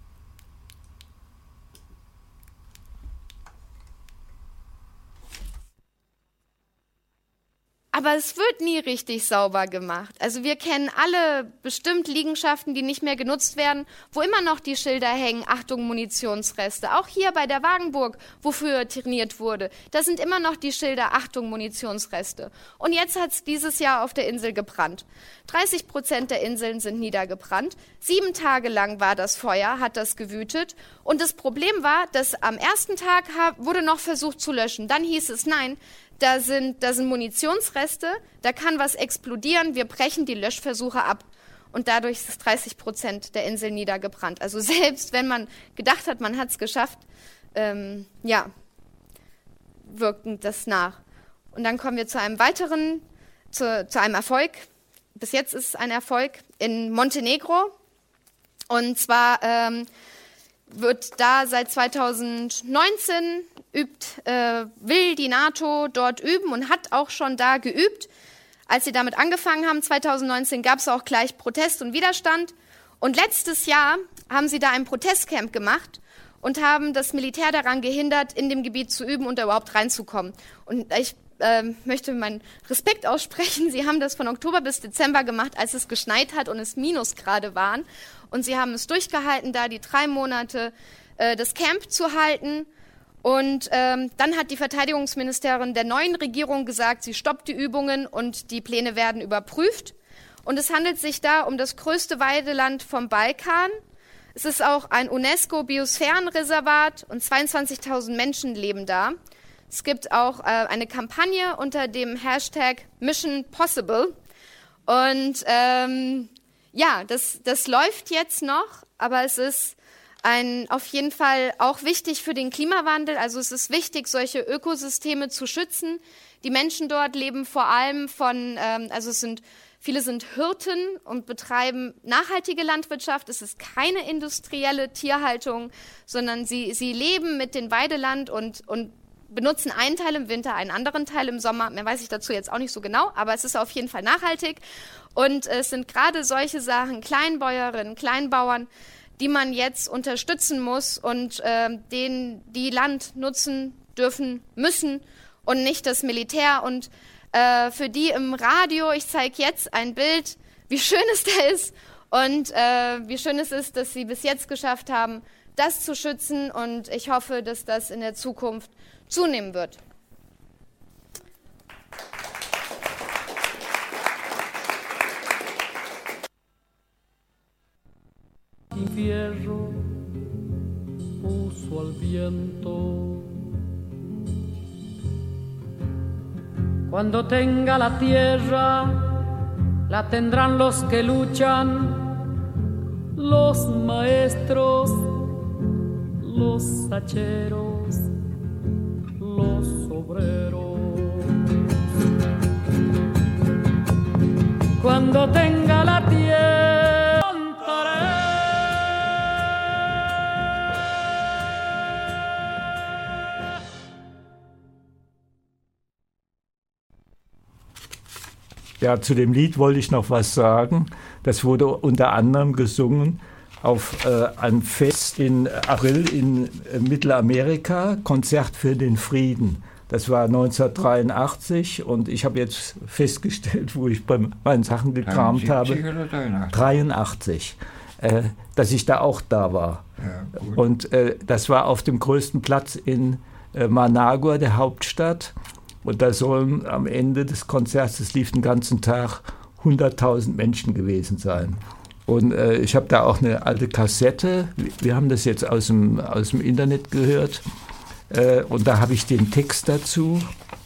Aber es wird nie richtig sauber gemacht. Also wir kennen alle bestimmt Liegenschaften, die nicht mehr genutzt werden, wo immer noch die Schilder hängen, Achtung, Munitionsreste. Auch hier bei der Wagenburg, wofür trainiert wurde, da sind immer noch die Schilder, Achtung, Munitionsreste. Und jetzt hat es dieses Jahr auf der Insel gebrannt. dreißig Prozent der Inseln sind niedergebrannt. Sieben Tage lang war das Feuer, hat das gewütet. Und das Problem war, dass am ersten Tag wurde noch versucht zu löschen. Dann hieß es, nein, Da sind, da sind Munitionsreste, da kann was explodieren, wir brechen die Löschversuche ab. Und dadurch ist dreißig Prozent der Insel niedergebrannt. Also selbst wenn man gedacht hat, man hat es geschafft, ähm, ja, wirkt das nach. Und dann kommen wir zu einem weiteren, zu, zu einem Erfolg. Bis jetzt ist es ein Erfolg in Montenegro. Und zwar ähm, wird da seit zweitausendneunzehn übt, äh, will die NATO dort üben und hat auch schon da geübt. Als sie damit angefangen haben, zweitausendneunzehn, gab es auch gleich Protest und Widerstand. Und letztes Jahr haben sie da ein Protestcamp gemacht und haben das Militär daran gehindert, in dem Gebiet zu üben und da überhaupt reinzukommen. Und ich äh, möchte meinen Respekt aussprechen. Sie haben das von Oktober bis Dezember gemacht, als es geschneit hat und es Minusgrade waren. Und sie haben es durchgehalten, da die drei Monate äh, das Camp zu halten. Und ähm, dann hat die Verteidigungsministerin der neuen Regierung gesagt, sie stoppt die Übungen und die Pläne werden überprüft. Und es handelt sich da um das größte Weideland vom Balkan. Es ist auch ein UNESCO-Biosphärenreservat und zweiundzwanzigtausend Menschen leben da. Es gibt auch äh, eine Kampagne unter dem Hashtag Mission Possible. Und ähm, ja, das, das läuft jetzt noch, aber es ist Ein, auf jeden Fall auch wichtig für den Klimawandel. Also es ist wichtig, solche Ökosysteme zu schützen. Die Menschen dort leben vor allem von, ähm, also es sind, viele sind Hirten und betreiben nachhaltige Landwirtschaft. Es ist keine industrielle Tierhaltung, sondern sie, sie leben mit dem Weideland und, und benutzen einen Teil im Winter, einen anderen Teil im Sommer. Mehr weiß ich dazu jetzt auch nicht so genau, aber es ist auf jeden Fall nachhaltig. Und es sind gerade solche Sachen, Kleinbäuerinnen, Kleinbauern, die man jetzt unterstützen muss und äh, denen die Land nutzen dürfen, müssen und nicht das Militär. Und äh, für die im Radio, ich zeige jetzt ein Bild, wie schön es da ist und äh, wie schön es ist, dass sie bis jetzt geschafft haben, das zu schützen. Und ich hoffe, dass das in der Zukunft zunehmen wird. Invierno puso al viento. Cuando tenga la tierra, la tendrán los que luchan, los maestros, los hacheros, los obreros. Cuando tenga la tierra, ja, zu dem Lied wollte ich noch was sagen. Das wurde unter anderem gesungen auf äh, einem Fest in April in äh, Mittelamerika, Konzert für den Frieden. Das war neunzehnhundertdreiundachtzig und ich habe jetzt festgestellt, wo ich bei meinen Sachen gekramt habe, dreiundachtzig, äh, dass ich da auch da war. Ja, und äh, das war auf dem größten Platz in äh, Managua, der Hauptstadt. Und da sollen am Ende des Konzerts, es lief den ganzen Tag, hunderttausend Menschen gewesen sein. Und äh, ich habe da auch eine alte Kassette, wir haben das jetzt aus dem, aus dem Internet gehört, äh, und da habe ich den Text dazu.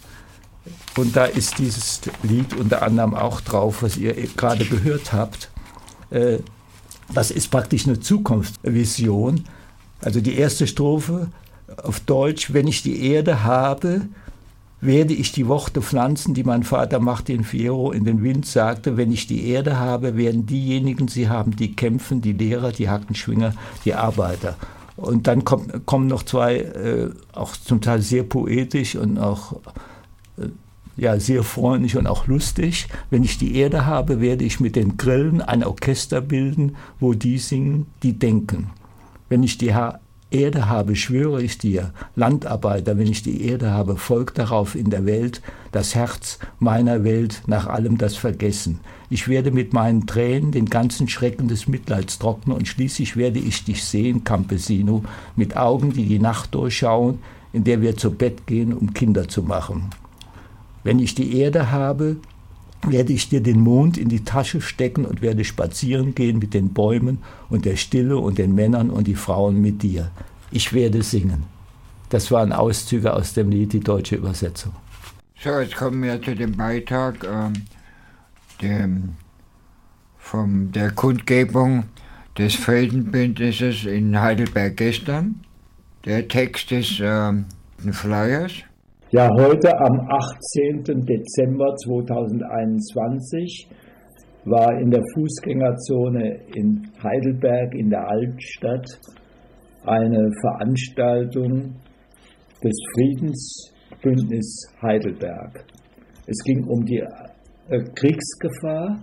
Und da ist dieses Lied unter anderem auch drauf, was ihr gerade gehört habt. Äh, das ist praktisch eine Zukunftsvision. Also die erste Strophe auf Deutsch: Wenn ich die Erde habe, werde ich die Worte pflanzen, die mein Vater Martin Fierro in den Wind sagte. Wenn ich die Erde habe, werden diejenigen sie haben, die kämpfen, die Lehrer, die Hackenschwinger, die Arbeiter. Und dann kommt, kommen noch zwei, äh, auch zum Teil sehr poetisch und auch äh, ja, sehr freundlich und auch lustig. Wenn ich die Erde habe, werde ich mit den Grillen ein Orchester bilden, wo die singen, die denken. Wenn ich die ha- Erde habe, schwöre ich dir, Landarbeiter, wenn ich die Erde habe, folgt darauf in der Welt das Herz meiner Welt nach allem das Vergessen. Ich werde mit meinen Tränen den ganzen Schrecken des Mitleids trocknen und schließlich werde ich dich sehen, Campesino, mit Augen, die die Nacht durchschauen, in der wir zu Bett gehen, um Kinder zu machen. Wenn ich die Erde habe, werde ich dir den Mond in die Tasche stecken und werde spazieren gehen mit den Bäumen und der Stille und den Männern und die Frauen mit dir. Ich werde singen. Das waren Auszüge aus dem Lied, die deutsche Übersetzung. So, jetzt kommen wir zu dem Beitrag ähm, dem, von der Kundgebung des Friedenbündnisses in Heidelberg gestern. Der Text ist ähm, ein Flyers. Ja, heute am achtzehnten Dezember zweitausendeinundzwanzig war in der Fußgängerzone in Heidelberg in der Altstadt eine Veranstaltung des Friedensbündnis Heidelberg. Es ging um die äh, Kriegsgefahr,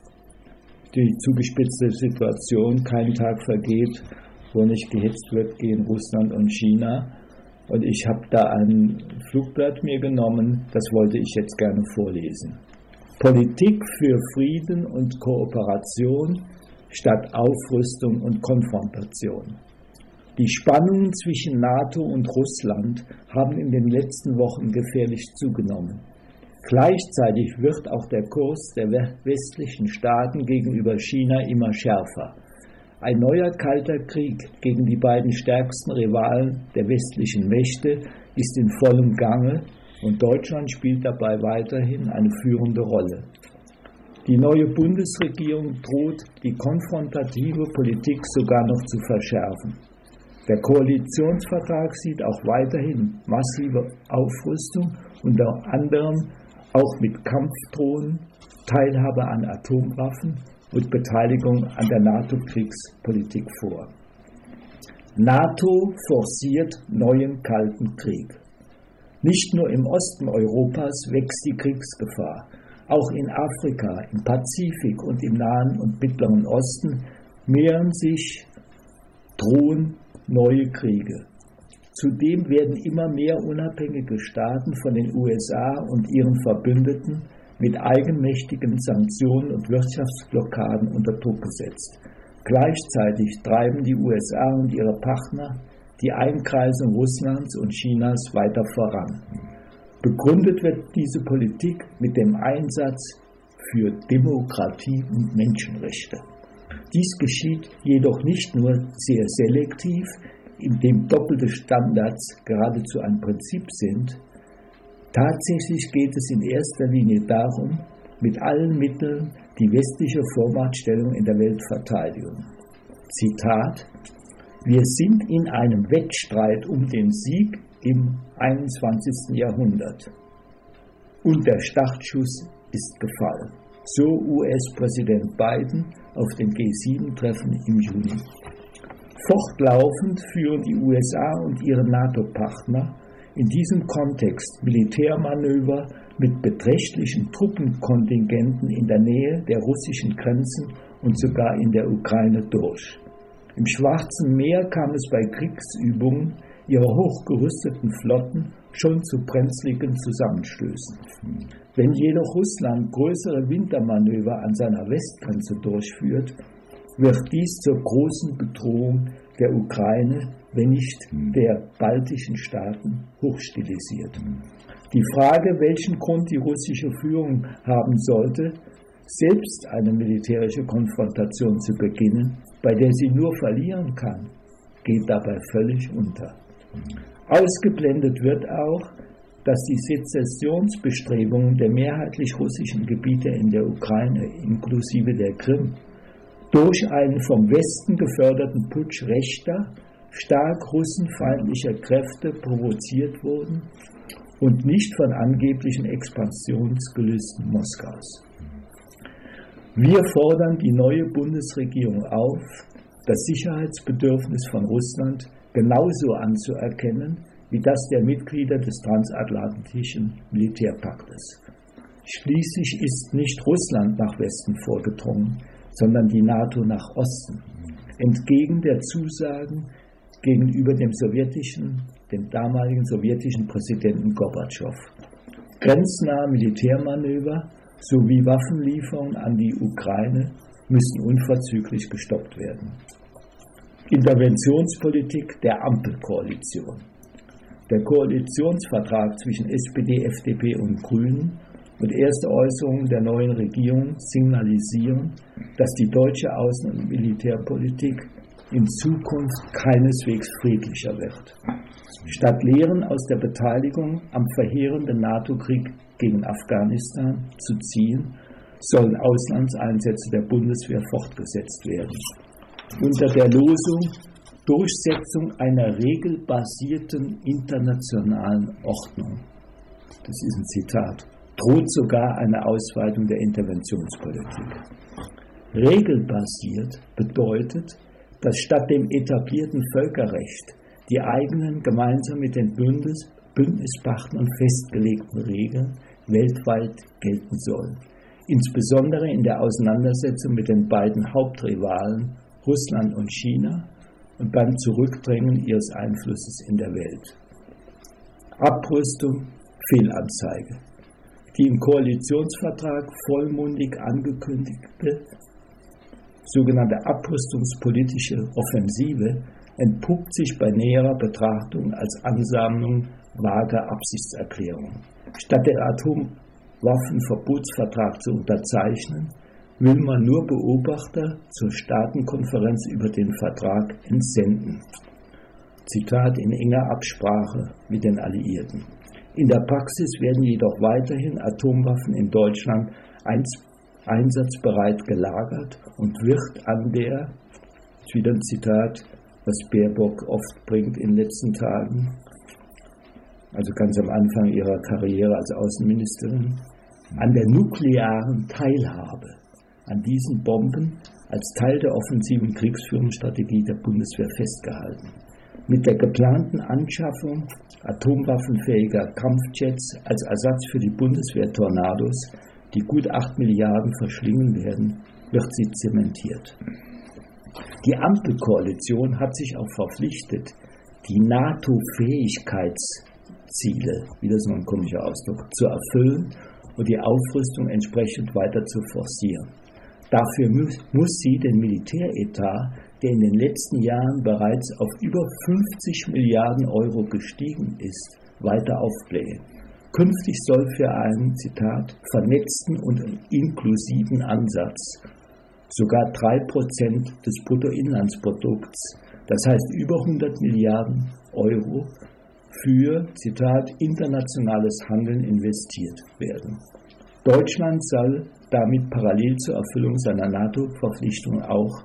die zugespitzte Situation, kein Tag vergeht, wo nicht gehetzt wird gegen Russland und China. Und ich habe da ein Flugblatt mir genommen, das wollte ich jetzt gerne vorlesen. Politik für Frieden und Kooperation statt Aufrüstung und Konfrontation. Die Spannungen zwischen NATO und Russland haben in den letzten Wochen gefährlich zugenommen. Gleichzeitig wird auch der Kurs der westlichen Staaten gegenüber China immer schärfer. Ein neuer kalter Krieg gegen die beiden stärksten Rivalen der westlichen Mächte ist in vollem Gange und Deutschland spielt dabei weiterhin eine führende Rolle. Die neue Bundesregierung droht, die konfrontative Politik sogar noch zu verschärfen. Der Koalitionsvertrag sieht auch weiterhin massive Aufrüstung, unter anderem auch mit Kampfdrohnen, Teilhabe an Atomwaffen und Beteiligung an der NATO-Kriegspolitik vor. NATO forciert neuen Kalten Krieg. Nicht nur im Osten Europas wächst die Kriegsgefahr. Auch in Afrika, im Pazifik und im Nahen und Mittleren Osten mehren sich, drohen neue Kriege. Zudem werden immer mehr unabhängige Staaten von den U S A und ihren Verbündeten mit eigenmächtigen Sanktionen und Wirtschaftsblockaden unter Druck gesetzt. Gleichzeitig treiben die U S A und ihre Partner die Einkreisung Russlands und Chinas weiter voran. Begründet wird diese Politik mit dem Einsatz für Demokratie und Menschenrechte. Dies geschieht jedoch nicht nur sehr selektiv, indem doppelte Standards geradezu ein Prinzip sind. Tatsächlich geht es in erster Linie darum, mit allen Mitteln die westliche Vormachtstellung in der Welt verteidigen. Zitat: Wir sind in einem Wettstreit um den Sieg im einundzwanzigsten Jahrhundert. Und der Startschuss ist gefallen. So U S-Präsident Biden auf dem G sieben Treffen im Juni. Fortlaufend führen die U S A und ihre NATO-Partner in diesem Kontext Militärmanöver mit beträchtlichen Truppenkontingenten in der Nähe der russischen Grenzen und sogar in der Ukraine durch. Im Schwarzen Meer kam es bei Kriegsübungen ihrer hochgerüsteten Flotten schon zu brenzligen Zusammenstößen. Wenn jedoch Russland größere Wintermanöver an seiner Westgrenze durchführt, wird dies zur großen Bedrohung der Ukraine, wenn nicht der baltischen Staaten, hochstilisiert. Die Frage, welchen Grund die russische Führung haben sollte, selbst eine militärische Konfrontation zu beginnen, bei der sie nur verlieren kann, geht dabei völlig unter. Ausgeblendet wird auch, dass die Sezessionsbestrebungen der mehrheitlich russischen Gebiete in der Ukraine inklusive der Krim durch einen vom Westen geförderten Putsch rechter, stark russenfeindlicher Kräfte provoziert wurden und nicht von angeblichen Expansionsgelüsten Moskaus. Wir fordern die neue Bundesregierung auf, das Sicherheitsbedürfnis von Russland genauso anzuerkennen wie das der Mitglieder des transatlantischen Militärpaktes. Schließlich ist nicht Russland nach Westen vorgedrungen, sondern die NATO nach Osten, entgegen der Zusagen gegenüber dem sowjetischen, dem damaligen sowjetischen Präsidenten Gorbatschow. Grenznahe Militärmanöver sowie Waffenlieferungen an die Ukraine müssen unverzüglich gestoppt werden. Interventionspolitik der Ampelkoalition. Der Koalitionsvertrag zwischen S P D, F D P und Grünen und erste Äußerungen der neuen Regierung signalisieren, dass die deutsche Außen- und Militärpolitik in Zukunft keineswegs friedlicher wird. Statt Lehren aus der Beteiligung am verheerenden NATO-Krieg gegen Afghanistan zu ziehen, sollen Auslandseinsätze der Bundeswehr fortgesetzt werden. Unter der Losung Durchsetzung einer regelbasierten internationalen Ordnung. Das ist ein Zitat. droht sogar eine Ausweitung der Interventionspolitik. Regelbasiert bedeutet, dass statt dem etablierten Völkerrecht die eigenen gemeinsam mit den Bundes- Bündnispartnern festgelegten Regeln weltweit gelten sollen. Insbesondere in der Auseinandersetzung mit den beiden Hauptrivalen Russland und China und beim Zurückdrängen ihres Einflusses in der Welt. Abrüstung, Fehlanzeige. Die im Koalitionsvertrag vollmundig angekündigte sogenannte abrüstungspolitische Offensive entpuppt sich bei näherer Betrachtung als Ansammlung vager Absichtserklärungen. Statt den Atomwaffenverbotsvertrag zu unterzeichnen, will man nur Beobachter zur Staatenkonferenz über den Vertrag entsenden. Zitat: in enger Absprache mit den Alliierten. In der Praxis werden jedoch weiterhin Atomwaffen in Deutschland einsatzbereit gelagert und wird an der, ist wieder ein Zitat, was Baerbock oft bringt in den letzten Tagen, also ganz am Anfang ihrer Karriere als Außenministerin, an der nuklearen Teilhabe an diesen Bomben als Teil der offensiven Kriegsführungsstrategie der Bundeswehr festgehalten. Mit der geplanten Anschaffung atomwaffenfähiger Kampfjets als Ersatz für die Bundeswehr-Tornados, die gut acht Milliarden verschlingen werden, wird sie zementiert. Die Ampelkoalition hat sich auch verpflichtet, die NATO-Fähigkeitsziele, wieder so ein komischer Ausdruck, zu erfüllen und die Aufrüstung entsprechend weiter zu forcieren. Dafür muss, muss sie den Militäretat, der in den letzten Jahren bereits auf über fünfzig Milliarden Euro gestiegen ist, weiter aufblähen. Künftig soll für einen, Zitat, vernetzten und inklusiven Ansatz sogar drei Prozent des Bruttoinlandsprodukts, das heißt über hundert Milliarden Euro, für, Zitat, internationales Handeln investiert werden. Deutschland soll damit parallel zur Erfüllung seiner NATO-Verpflichtung auch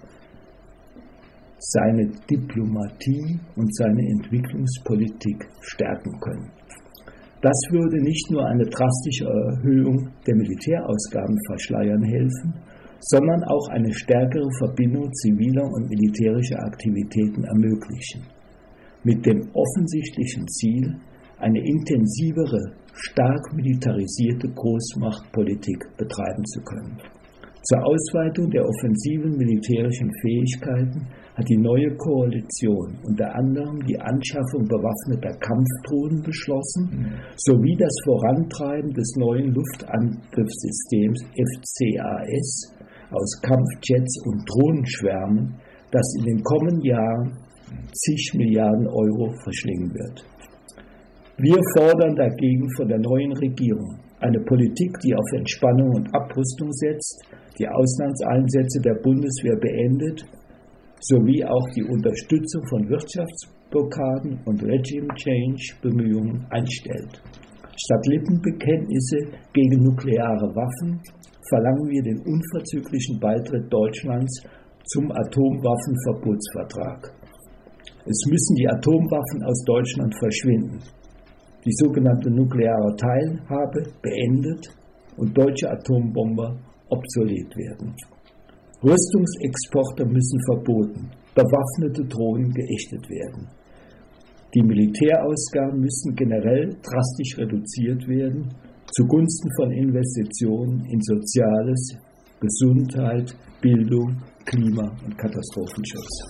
seine Diplomatie und seine Entwicklungspolitik stärken können. Das würde nicht nur eine drastische Erhöhung der Militärausgaben verschleiern helfen, sondern auch eine stärkere Verbindung ziviler und militärischer Aktivitäten ermöglichen. Mit dem offensichtlichen Ziel, eine intensivere, stark militarisierte Großmachtpolitik betreiben zu können. Zur Ausweitung der offensiven militärischen Fähigkeiten hat die neue Koalition unter anderem die Anschaffung bewaffneter Kampfdrohnen beschlossen, sowie das Vorantreiben des neuen Luftangriffssystems F C A S aus Kampfjets und Drohnenschwärmen, das in den kommenden Jahren zig Milliarden Euro verschlingen wird. Wir fordern dagegen von der neuen Regierung eine Politik, die auf Entspannung und Abrüstung setzt, die Auslandseinsätze der Bundeswehr beendet, sowie auch die Unterstützung von Wirtschaftsblockaden und Regime-Change-Bemühungen einstellt. Statt Lippenbekenntnisse gegen nukleare Waffen verlangen wir den unverzüglichen Beitritt Deutschlands zum Atomwaffenverbotsvertrag. Es müssen die Atomwaffen aus Deutschland verschwinden, die sogenannte nukleare Teilhabe beendet und deutsche Atombomber obsolet werden. Rüstungsexporte müssen verboten, bewaffnete Drohnen geächtet werden. Die Militärausgaben müssen generell drastisch reduziert werden, zugunsten von Investitionen in Soziales, Gesundheit, Bildung, Klima- und Katastrophenschutz.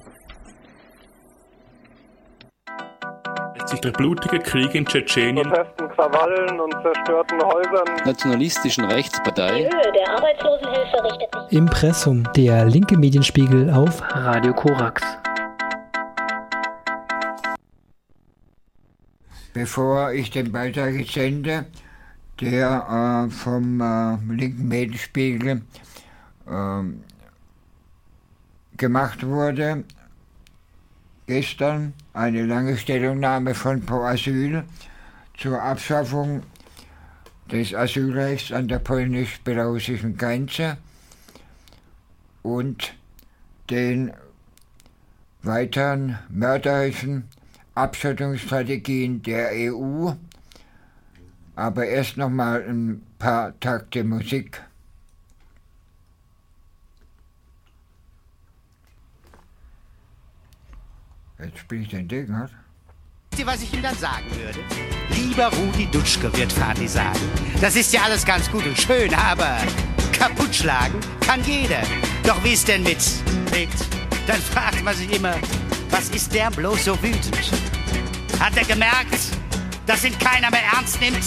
Sich der blutige Krieg in Tschetschenien, Protesten, Krawallen und zerstörten Häusern, nationalistischen Rechtspartei, die Höhe der Arbeitslosenhilfe richtet sich. Impressum, der linke Medienspiegel auf Radio Korax. Bevor ich den Beitrag jetzt sende, der äh, vom äh, linken Medienspiegel äh, gemacht wurde, gestern eine lange Stellungnahme von Pro Asyl zur Abschaffung des Asylrechts an der polnisch-belarussischen Grenze und den weiteren mörderischen Abschottungsstrategien der E U. Aber erst nochmal ein paar Takte Musik. Jetzt spielt den Ding, hat. Wisst ihr, was ich ihm dann sagen würde? Lieber Rudi Dutschke, wird Vati sagen. Das ist ja alles ganz gut und schön, aber kaputt schlagen kann jeder. Doch wie ist denn mit, mit? Dann fragt man sich immer, was ist der bloß so wütend? Hat er gemerkt, dass ihn keiner mehr ernst nimmt?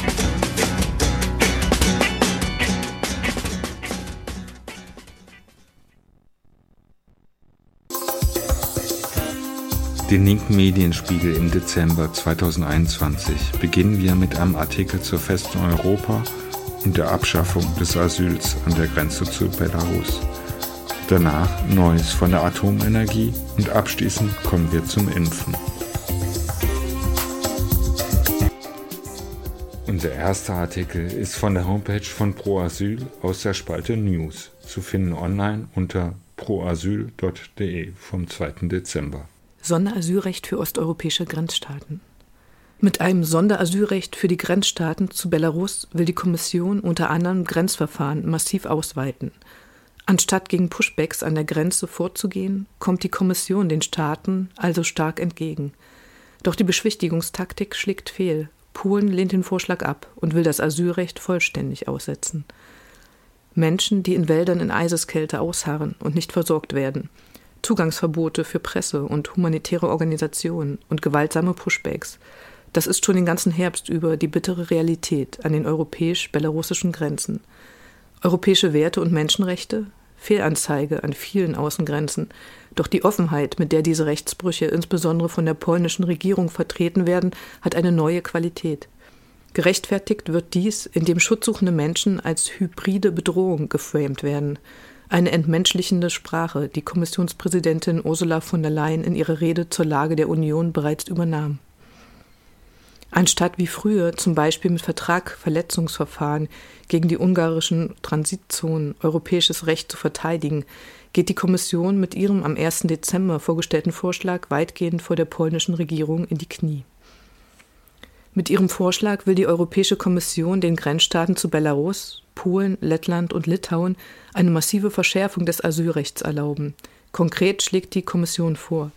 Den linken Medienspiegel im Dezember zweitausendeinundzwanzig beginnen wir mit einem Artikel zur Festung Europa und der Abschaffung des Asyls an der Grenze zu Belarus. Danach Neues von der Atomenergie und abschließend kommen wir zum Impfen. Unser erster Artikel ist von der Homepage von Pro Asyl aus der Spalte News, zu finden online unter proasyl punkt de vom zweiten Dezember. Sonderasylrecht für osteuropäische Grenzstaaten. Mit einem Sonderasylrecht für die Grenzstaaten zu Belarus will die Kommission unter anderem Grenzverfahren massiv ausweiten. Anstatt gegen Pushbacks an der Grenze vorzugehen, kommt die Kommission den Staaten also stark entgegen. Doch die Beschwichtigungstaktik schlägt fehl. Polen lehnt den Vorschlag ab und will das Asylrecht vollständig aussetzen. Menschen, die in Wäldern in Eiseskälte ausharren und nicht versorgt werden, Zugangsverbote für Presse und humanitäre Organisationen und gewaltsame Pushbacks. Das ist schon den ganzen Herbst über die bittere Realität an den europäisch-belarussischen Grenzen. Europäische Werte und Menschenrechte? Fehlanzeige an vielen Außengrenzen. Doch die Offenheit, mit der diese Rechtsbrüche insbesondere von der polnischen Regierung vertreten werden, hat eine neue Qualität. Gerechtfertigt wird dies, indem schutzsuchende Menschen als hybride Bedrohung geframed werden. Eine entmenschlichende Sprache, die Kommissionspräsidentin Ursula von der Leyen in ihrer Rede zur Lage der Union bereits übernahm. Anstatt wie früher zum Beispiel mit Vertragverletzungsverfahren gegen die ungarischen Transitzonen europäisches Recht zu verteidigen, geht die Kommission mit ihrem am ersten Dezember vorgestellten Vorschlag weitgehend vor der polnischen Regierung in die Knie. Mit ihrem Vorschlag will die Europäische Kommission den Grenzstaaten zu Belarus, Polen, Lettland und Litauen eine massive Verschärfung des Asylrechts erlauben. Konkret schlägt die Kommission vor: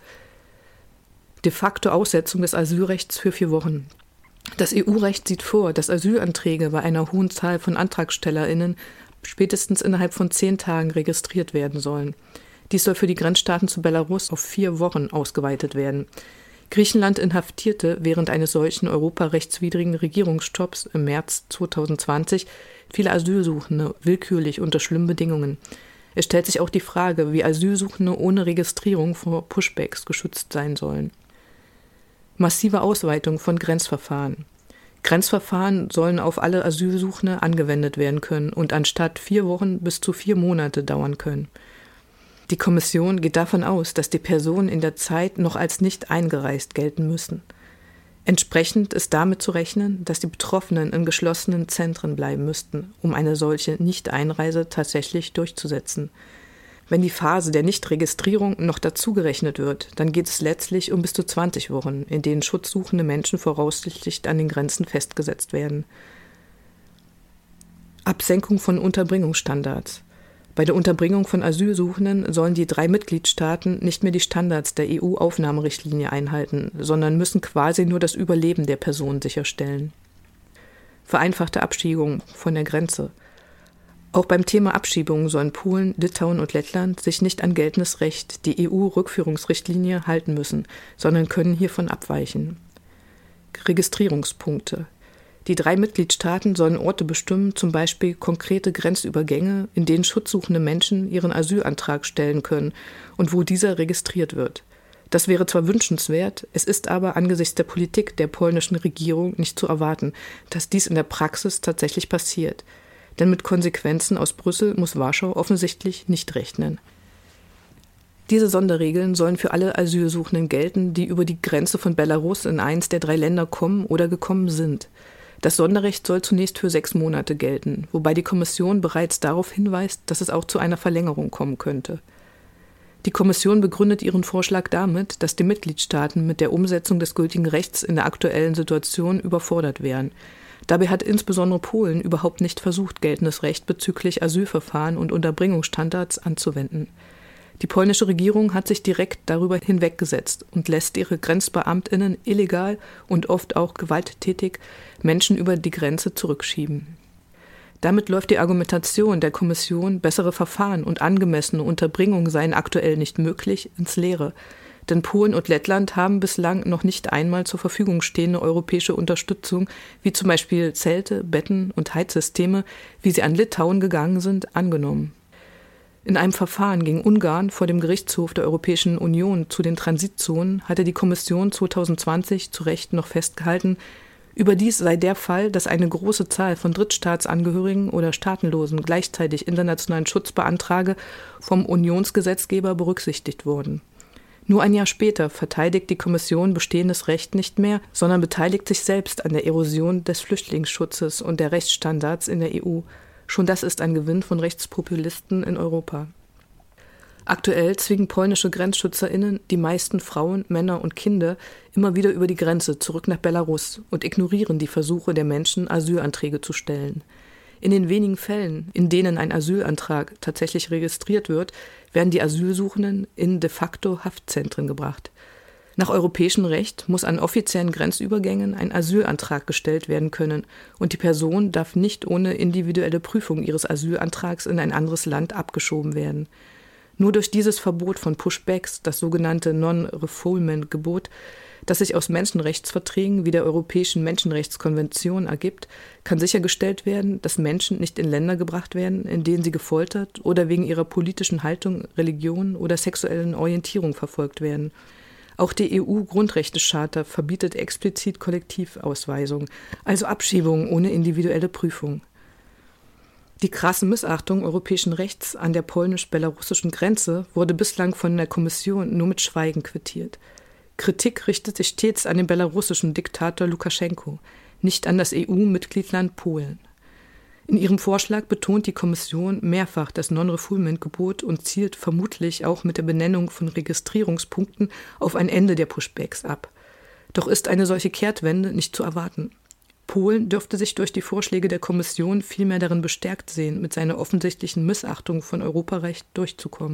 de facto Aussetzung des Asylrechts für vier Wochen. Das E U-Recht sieht vor, dass Asylanträge bei einer hohen Zahl von AntragstellerInnen spätestens innerhalb von zehn Tagen registriert werden sollen. Dies soll für die Grenzstaaten zu Belarus auf vier Wochen ausgeweitet werden. Griechenland inhaftierte während eines solchen europarechtswidrigen Regierungsstopps im März zweitausendzwanzig viele Asylsuchende willkürlich unter schlimmen Bedingungen. Es stellt sich auch die Frage, wie Asylsuchende ohne Registrierung vor Pushbacks geschützt sein sollen. Massive Ausweitung von Grenzverfahren. Grenzverfahren sollen auf alle Asylsuchende angewendet werden können und anstatt vier Wochen bis zu vier Monate dauern können. Die Kommission geht davon aus, dass die Personen in der Zeit noch als nicht eingereist gelten müssen. Entsprechend ist damit zu rechnen, dass die Betroffenen in geschlossenen Zentren bleiben müssten, um eine solche Nicht-Einreise tatsächlich durchzusetzen. Wenn die Phase der Nichtregistrierung noch dazugerechnet wird, dann geht es letztlich um bis zu zwanzig Wochen, in denen schutzsuchende Menschen voraussichtlich an den Grenzen festgesetzt werden. Absenkung von Unterbringungsstandards. Bei der Unterbringung von Asylsuchenden sollen die drei Mitgliedstaaten nicht mehr die Standards der E U-Aufnahmerichtlinie einhalten, sondern müssen quasi nur das Überleben der Person sicherstellen. Vereinfachte Abschiebung von der Grenze. Auch beim Thema Abschiebung sollen Polen, Litauen und Lettland sich nicht an geltendes Recht, die E U-Rückführungsrichtlinie, halten müssen, sondern können hiervon abweichen. Registrierungspunkte. Die drei Mitgliedstaaten sollen Orte bestimmen, zum Beispiel konkrete Grenzübergänge, in denen schutzsuchende Menschen ihren Asylantrag stellen können und wo dieser registriert wird. Das wäre zwar wünschenswert, es ist aber angesichts der Politik der polnischen Regierung nicht zu erwarten, dass dies in der Praxis tatsächlich passiert. Denn mit Konsequenzen aus Brüssel muss Warschau offensichtlich nicht rechnen. Diese Sonderregeln sollen für alle Asylsuchenden gelten, die über die Grenze von Belarus in eins der drei Länder kommen oder gekommen sind. Das Sonderrecht soll zunächst für sechs Monate gelten, wobei die Kommission bereits darauf hinweist, dass es auch zu einer Verlängerung kommen könnte. Die Kommission begründet ihren Vorschlag damit, dass die Mitgliedstaaten mit der Umsetzung des gültigen Rechts in der aktuellen Situation überfordert wären. Dabei hat insbesondere Polen überhaupt nicht versucht, geltendes Recht bezüglich Asylverfahren und Unterbringungsstandards anzuwenden. Die polnische Regierung hat sich direkt darüber hinweggesetzt und lässt ihre GrenzbeamtInnen illegal und oft auch gewalttätig Menschen über die Grenze zurückschieben. Damit läuft die Argumentation der Kommission, bessere Verfahren und angemessene Unterbringung seien aktuell nicht möglich, ins Leere. Denn Polen und Lettland haben bislang noch nicht einmal zur Verfügung stehende europäische Unterstützung, wie zum Beispiel Zelte, Betten und Heizsysteme, wie sie an Litauen gegangen sind, angenommen. In einem Verfahren gegen Ungarn vor dem Gerichtshof der Europäischen Union zu den Transitzonen hatte die Kommission zwanzig zwanzig zu Recht noch festgehalten, überdies sei der Fall, dass eine große Zahl von Drittstaatsangehörigen oder Staatenlosen gleichzeitig internationalen Schutz beantrage, vom Unionsgesetzgeber berücksichtigt worden. Nur ein Jahr später verteidigt die Kommission bestehendes Recht nicht mehr, sondern beteiligt sich selbst an der Erosion des Flüchtlingsschutzes und der Rechtsstandards in der E U. Schon das ist ein Gewinn von Rechtspopulisten in Europa. Aktuell zwingen polnische GrenzschützerInnen die meisten Frauen, Männer und Kinder immer wieder über die Grenze zurück nach Belarus und ignorieren die Versuche der Menschen, Asylanträge zu stellen. In den wenigen Fällen, in denen ein Asylantrag tatsächlich registriert wird, werden die Asylsuchenden in de facto Haftzentren gebracht. Nach europäischem Recht muss an offiziellen Grenzübergängen ein Asylantrag gestellt werden können und die Person darf nicht ohne individuelle Prüfung ihres Asylantrags in ein anderes Land abgeschoben werden. Nur durch dieses Verbot von Pushbacks, das sogenannte Non-Refoulement-Gebot, das sich aus Menschenrechtsverträgen wie der Europäischen Menschenrechtskonvention ergibt, kann sichergestellt werden, dass Menschen nicht in Länder gebracht werden, in denen sie gefoltert oder wegen ihrer politischen Haltung, Religion oder sexuellen Orientierung verfolgt werden. Auch die E U-Grundrechtecharta verbietet explizit Kollektivausweisung, also Abschiebungen ohne individuelle Prüfung. Die krasse Missachtung europäischen Rechts an der polnisch-belarussischen Grenze wurde bislang von der Kommission nur mit Schweigen quittiert. Kritik richtet sich stets an den belarussischen Diktator Lukaschenko, nicht an das E U-Mitgliedsland Polen. In ihrem Vorschlag betont die Kommission mehrfach das Non-Refoulement-Gebot und zielt vermutlich auch mit der Benennung von Registrierungspunkten auf ein Ende der Pushbacks ab. Doch ist eine solche Kehrtwende nicht zu erwarten. Polen dürfte sich durch die Vorschläge der Kommission vielmehr darin bestärkt sehen, mit seiner offensichtlichen Missachtung von Europarecht durchzukommen.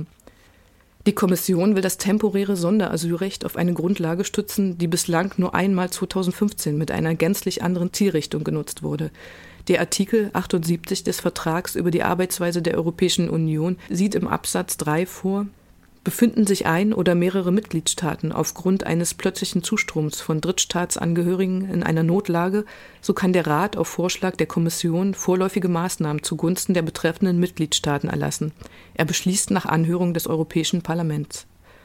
Die Kommission will das temporäre Sonderasylrecht auf eine Grundlage stützen, die bislang nur einmal zweitausendfünfzehn mit einer gänzlich anderen Zielrichtung genutzt wurde. Der Artikel achtundsiebzig des Vertrags über die Arbeitsweise der Europäischen Union sieht im Absatz drei vor: Befinden sich ein oder mehrere Mitgliedstaaten aufgrund eines plötzlichen Zustroms von Drittstaatsangehörigen in einer Notlage, so kann der Rat auf Vorschlag der Kommission vorläufige Maßnahmen zugunsten der betreffenden Mitgliedstaaten erlassen. Er beschließt nach Anhörung des Europäischen Parlaments.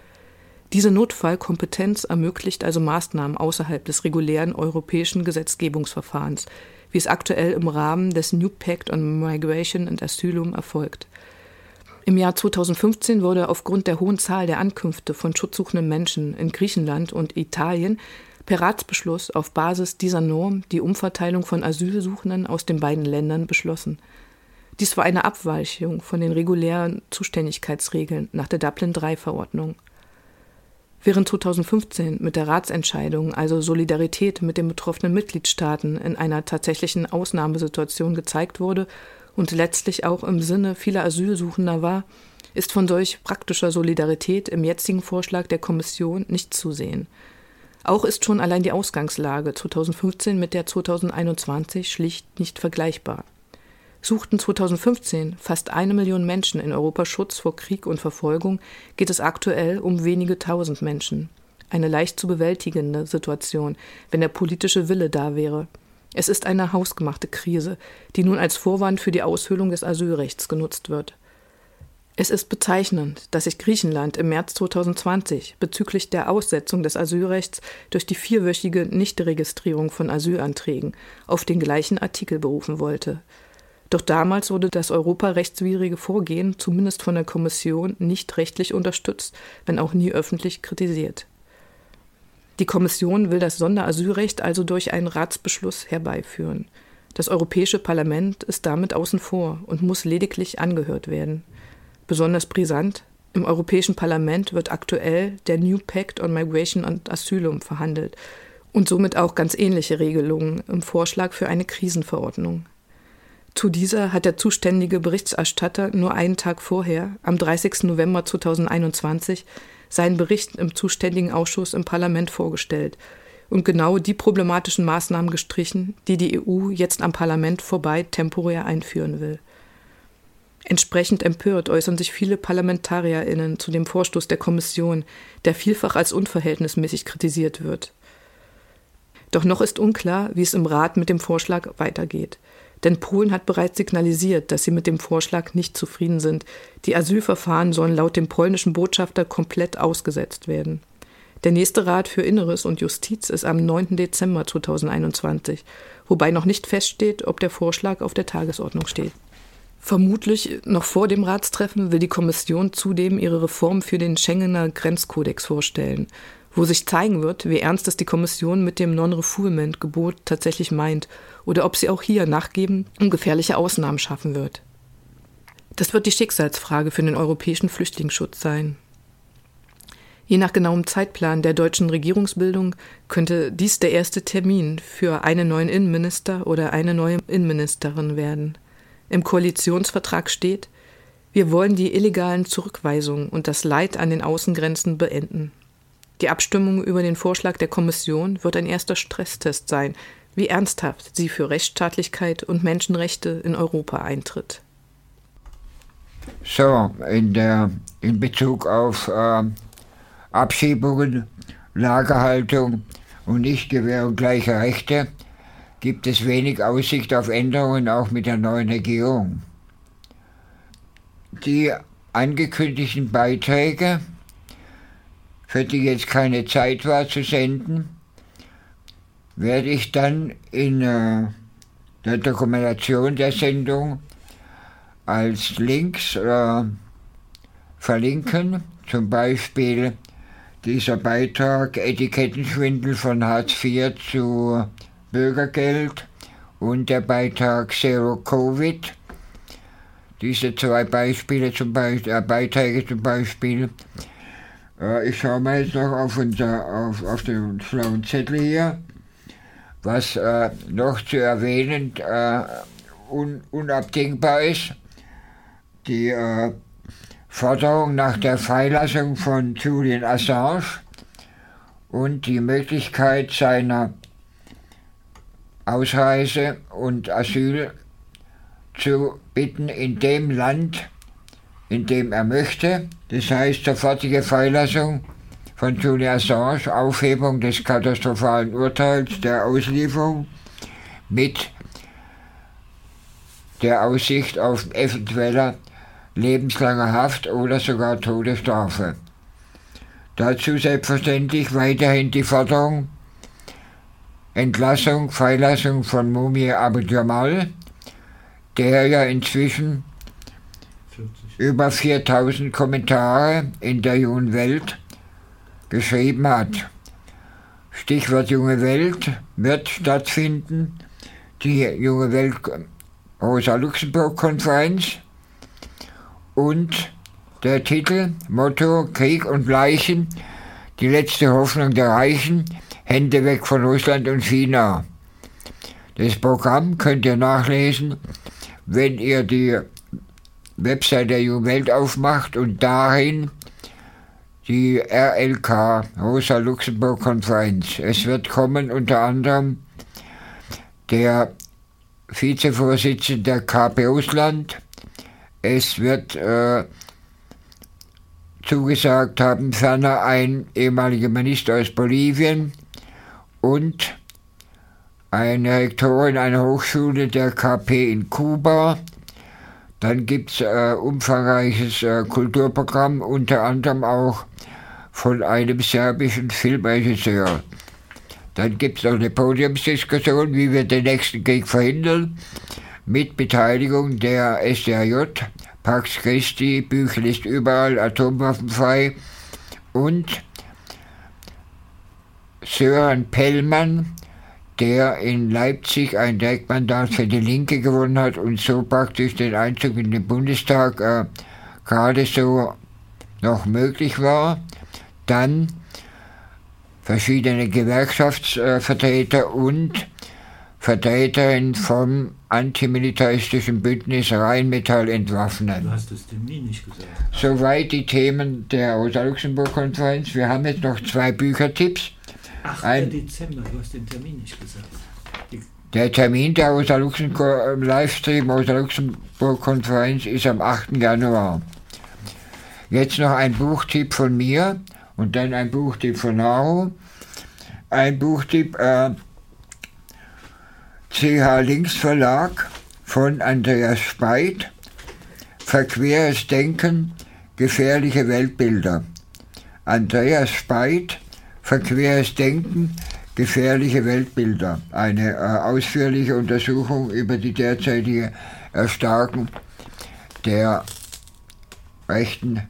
Diese Notfallkompetenz ermöglicht also Maßnahmen außerhalb des regulären europäischen Gesetzgebungsverfahrens, wie es aktuell im Rahmen des New Pact on Migration and Asylum erfolgt. Im Jahr zweitausendfünfzehn wurde aufgrund der hohen Zahl der Ankünfte von schutzsuchenden Menschen in Griechenland und Italien per Ratsbeschluss auf Basis dieser Norm die Umverteilung von Asylsuchenden aus den beiden Ländern beschlossen. Dies war eine Abweichung von den regulären Zuständigkeitsregeln nach der Dublin drei Verordnung. Während zweitausendfünfzehn mit der Ratsentscheidung, also Solidarität mit den betroffenen Mitgliedstaaten, in einer tatsächlichen Ausnahmesituation gezeigt wurde und letztlich auch im Sinne vieler Asylsuchender war, ist von solch praktischer Solidarität im jetzigen Vorschlag der Kommission nicht zu sehen. Auch ist schon allein die Ausgangslage zweitausendfünfzehn mit der zweitausendeinundzwanzig schlicht nicht vergleichbar. Suchten zweitausendfünfzehn fast eine Million Menschen in Europa Schutz vor Krieg und Verfolgung, geht es aktuell um wenige tausend Menschen. Eine leicht zu bewältigende Situation, wenn der politische Wille da wäre. Es ist eine hausgemachte Krise, die nun als Vorwand für die Aushöhlung des Asylrechts genutzt wird. Es ist bezeichnend, dass sich Griechenland im März zweitausendzwanzig bezüglich der Aussetzung des Asylrechts durch die vierwöchige Nichtregistrierung von Asylanträgen auf den gleichen Artikel berufen wollte. Doch damals wurde das europarechtswidrige Vorgehen zumindest von der Kommission nicht rechtlich unterstützt, wenn auch nie öffentlich kritisiert. Die Kommission will das Sonderasylrecht also durch einen Ratsbeschluss herbeiführen. Das Europäische Parlament ist damit außen vor und muss lediglich angehört werden. Besonders brisant: Im Europäischen Parlament wird aktuell der New Pact on Migration and Asylum verhandelt Und somit auch ganz ähnliche Regelungen im Vorschlag für eine Krisenverordnung. Zu dieser hat der zuständige Berichterstatter nur einen Tag vorher, am dreißigsten November zweitausendeinundzwanzig, seinen Bericht im zuständigen Ausschuss im Parlament vorgestellt und genau die problematischen Maßnahmen gestrichen, die die E U jetzt am Parlament vorbei temporär einführen will. Entsprechend empört äußern sich viele ParlamentarierInnen zu dem Vorstoß der Kommission, der vielfach als unverhältnismäßig kritisiert wird. Doch noch ist unklar, wie es im Rat mit dem Vorschlag weitergeht. Denn Polen hat bereits signalisiert, dass sie mit dem Vorschlag nicht zufrieden sind. Die Asylverfahren sollen laut dem polnischen Botschafter komplett ausgesetzt werden. Der nächste Rat für Inneres und Justiz ist am neunten Dezember zweitausendeinundzwanzig, wobei noch nicht feststeht, ob der Vorschlag auf der Tagesordnung steht. Vermutlich noch vor dem Ratstreffen will die Kommission zudem ihre Reform für den Schengener Grenzkodex vorstellen, wo sich zeigen wird, wie ernst es die Kommission mit dem Non-Refoulement-Gebot tatsächlich meint oder ob sie auch hier nachgeben und gefährliche Ausnahmen schaffen wird. Das wird die Schicksalsfrage für den europäischen Flüchtlingsschutz sein. Je nach genauem Zeitplan der deutschen Regierungsbildung könnte dies der erste Termin für einen neuen Innenminister oder eine neue Innenministerin werden. Im Koalitionsvertrag steht, wir wollen die illegalen Zurückweisungen und das Leid an den Außengrenzen beenden. Die Abstimmung über den Vorschlag der Kommission wird ein erster Stresstest sein, wie ernsthaft sie für Rechtsstaatlichkeit und Menschenrechte in Europa eintritt. So, in, der, in Bezug auf äh, Abschiebungen, Lagerhaltung und Nichtgewährung gleicher Rechte gibt es wenig Aussicht auf Änderungen auch mit der neuen Regierung. Die angekündigten Beiträge, für die jetzt keine Zeit war zu senden, werde ich dann in äh, der Dokumentation der Sendung als Links äh, verlinken, zum Beispiel dieser Beitrag Etikettenschwindel von Hartz vier zu Bürgergeld und der Beitrag Zero Covid. Diese zwei Beispiele zum Beispiel, äh, Beiträge zum Beispiel. Äh, ich schaue mal jetzt noch auf, unser, auf, auf den schlauen Zettel hier, was äh, noch zu erwähnen äh, un, unabdingbar ist. Die äh, Forderung nach der Freilassung von Julian Assange und die Möglichkeit seiner Ausreise und Asyl zu bitten in dem Land, in dem er möchte. Das heißt sofortige Freilassung von Julian Assange, Aufhebung des katastrophalen Urteils der Auslieferung mit der Aussicht auf eventueller lebenslanger Haft oder sogar Todesstrafe. Dazu selbstverständlich weiterhin die Forderung Entlassung, Freilassung von Mumia Abu Jamal, der ja inzwischen über viertausend Kommentare in der Jungen Welt geschrieben hat. Stichwort Junge Welt wird stattfinden, die Junge Welt Rosa-Luxemburg-Konferenz und der Titel, Motto Krieg und Leichen, die letzte Hoffnung der Reichen, Hände weg von Russland und China. Das Programm könnt ihr nachlesen, wenn ihr die Website der Jungen Welt aufmacht und darin die R L K, Rosa-Luxemburg-Konferenz. Es wird kommen unter anderem der Vizevorsitzende der K P Russland. Es wird äh, zugesagt haben, ferner ein ehemaliger Minister aus Bolivien und eine Rektorin einer Hochschule der K P in Kuba. Dann gibt es äh, umfangreiches äh, Kulturprogramm, unter anderem auch von einem serbischen Filmregisseur. Dann gibt es noch eine Podiumsdiskussion, wie wir den nächsten Krieg verhindern, mit Beteiligung der S D A J, Pax Christi, Büchel ist überall, atomwaffenfrei und Sören Pellmann, der in Leipzig ein Direktmandat für die Linke gewonnen hat und so praktisch den Einzug in den Bundestag äh, gerade so noch möglich war. Dann verschiedene Gewerkschaftsvertreter und Vertreterin vom antimilitaristischen Bündnis Rheinmetall entwaffnen. Du hast das Termin nicht gesagt. Soweit die Themen der Rosa-Luxemburg-Konferenz. Wir haben jetzt noch zwei Büchertipps. achter Dezember, du hast den Termin nicht gesagt. Die Der Termin der Rosa-Luxemburg-Livestream Rosa-Luxemburg-Konferenz ist am achten Januar. Jetzt noch ein Buchtipp von mir und dann ein Buchtipp von Naro. Ein Buchtipp äh, C H Links Verlag von Andreas Speit, Verqueres Denken, gefährliche Weltbilder. Andreas Speit, Verqueres Denken, gefährliche Weltbilder. Eine äh, ausführliche Untersuchung über die derzeitige Erstarken der Rechten,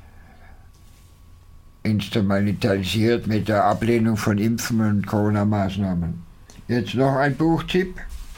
instrumentalisiert mit der Ablehnung von Impfen und Corona-Maßnahmen. Jetzt noch ein Buchtipp.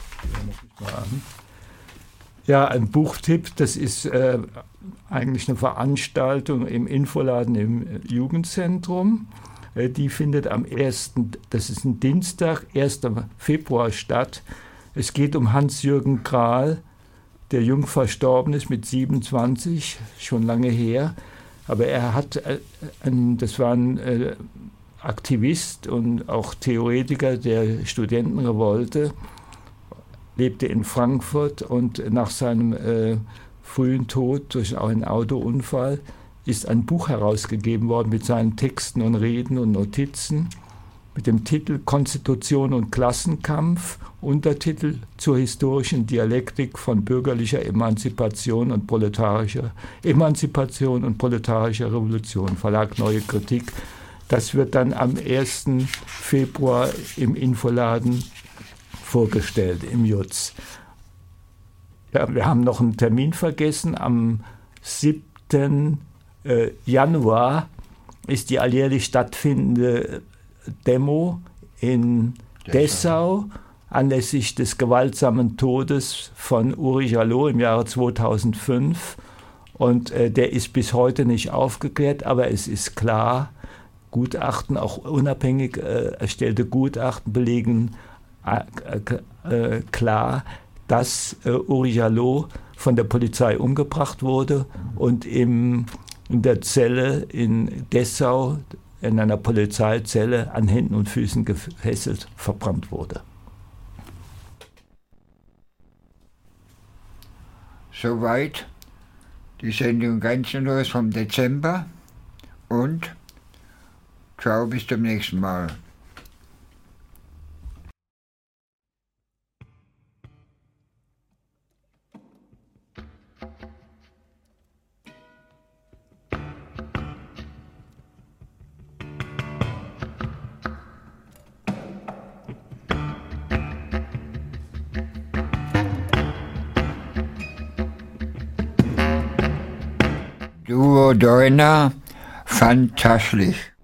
Ja, ein Buchtipp, das ist äh, eigentlich eine Veranstaltung im Infoladen im Jugendzentrum. Äh, die findet am ersten, das ist ein Dienstag, ersten Februar statt. Es geht um Hans-Jürgen Krahl, der jung verstorben ist mit siebenundzwanzig, schon lange her. Aber er hat, äh, ein, das war ein äh, Aktivist und auch Theoretiker der Studentenrevolte, lebte in Frankfurt und nach seinem äh, frühen Tod durch einen Autounfall ist ein Buch herausgegeben worden mit seinen Texten und Reden und Notizen mit dem Titel Konstitution und Klassenkampf, Untertitel zur historischen Dialektik von bürgerlicher Emanzipation und proletarischer Emanzipation und proletarischer Revolution, Verlag Neue Kritik. Das wird dann am ersten Februar im Infoladen vorgestellt, im Jutz. Ja, wir haben noch einen Termin vergessen. Am siebten Januar ist die alljährlich stattfindende Demo in Dessau, Dessau anlässlich des gewaltsamen Todes von Uri Jallo im Jahre zweitausendfünf. Und äh, der ist bis heute nicht aufgeklärt, aber es ist klar, Gutachten, auch unabhängig äh, erstellte Gutachten belegen äh, äh, klar, dass äh, Uri Jallo von der Polizei umgebracht wurde und im, in der Zelle in Dessau, in einer Polizeizelle, an Händen und Füßen gefesselt, verbrannt wurde. Soweit die Sendung Grenzenlos vom Dezember und ciao, bis zum nächsten Mal. Duo Deuner, fantastisch.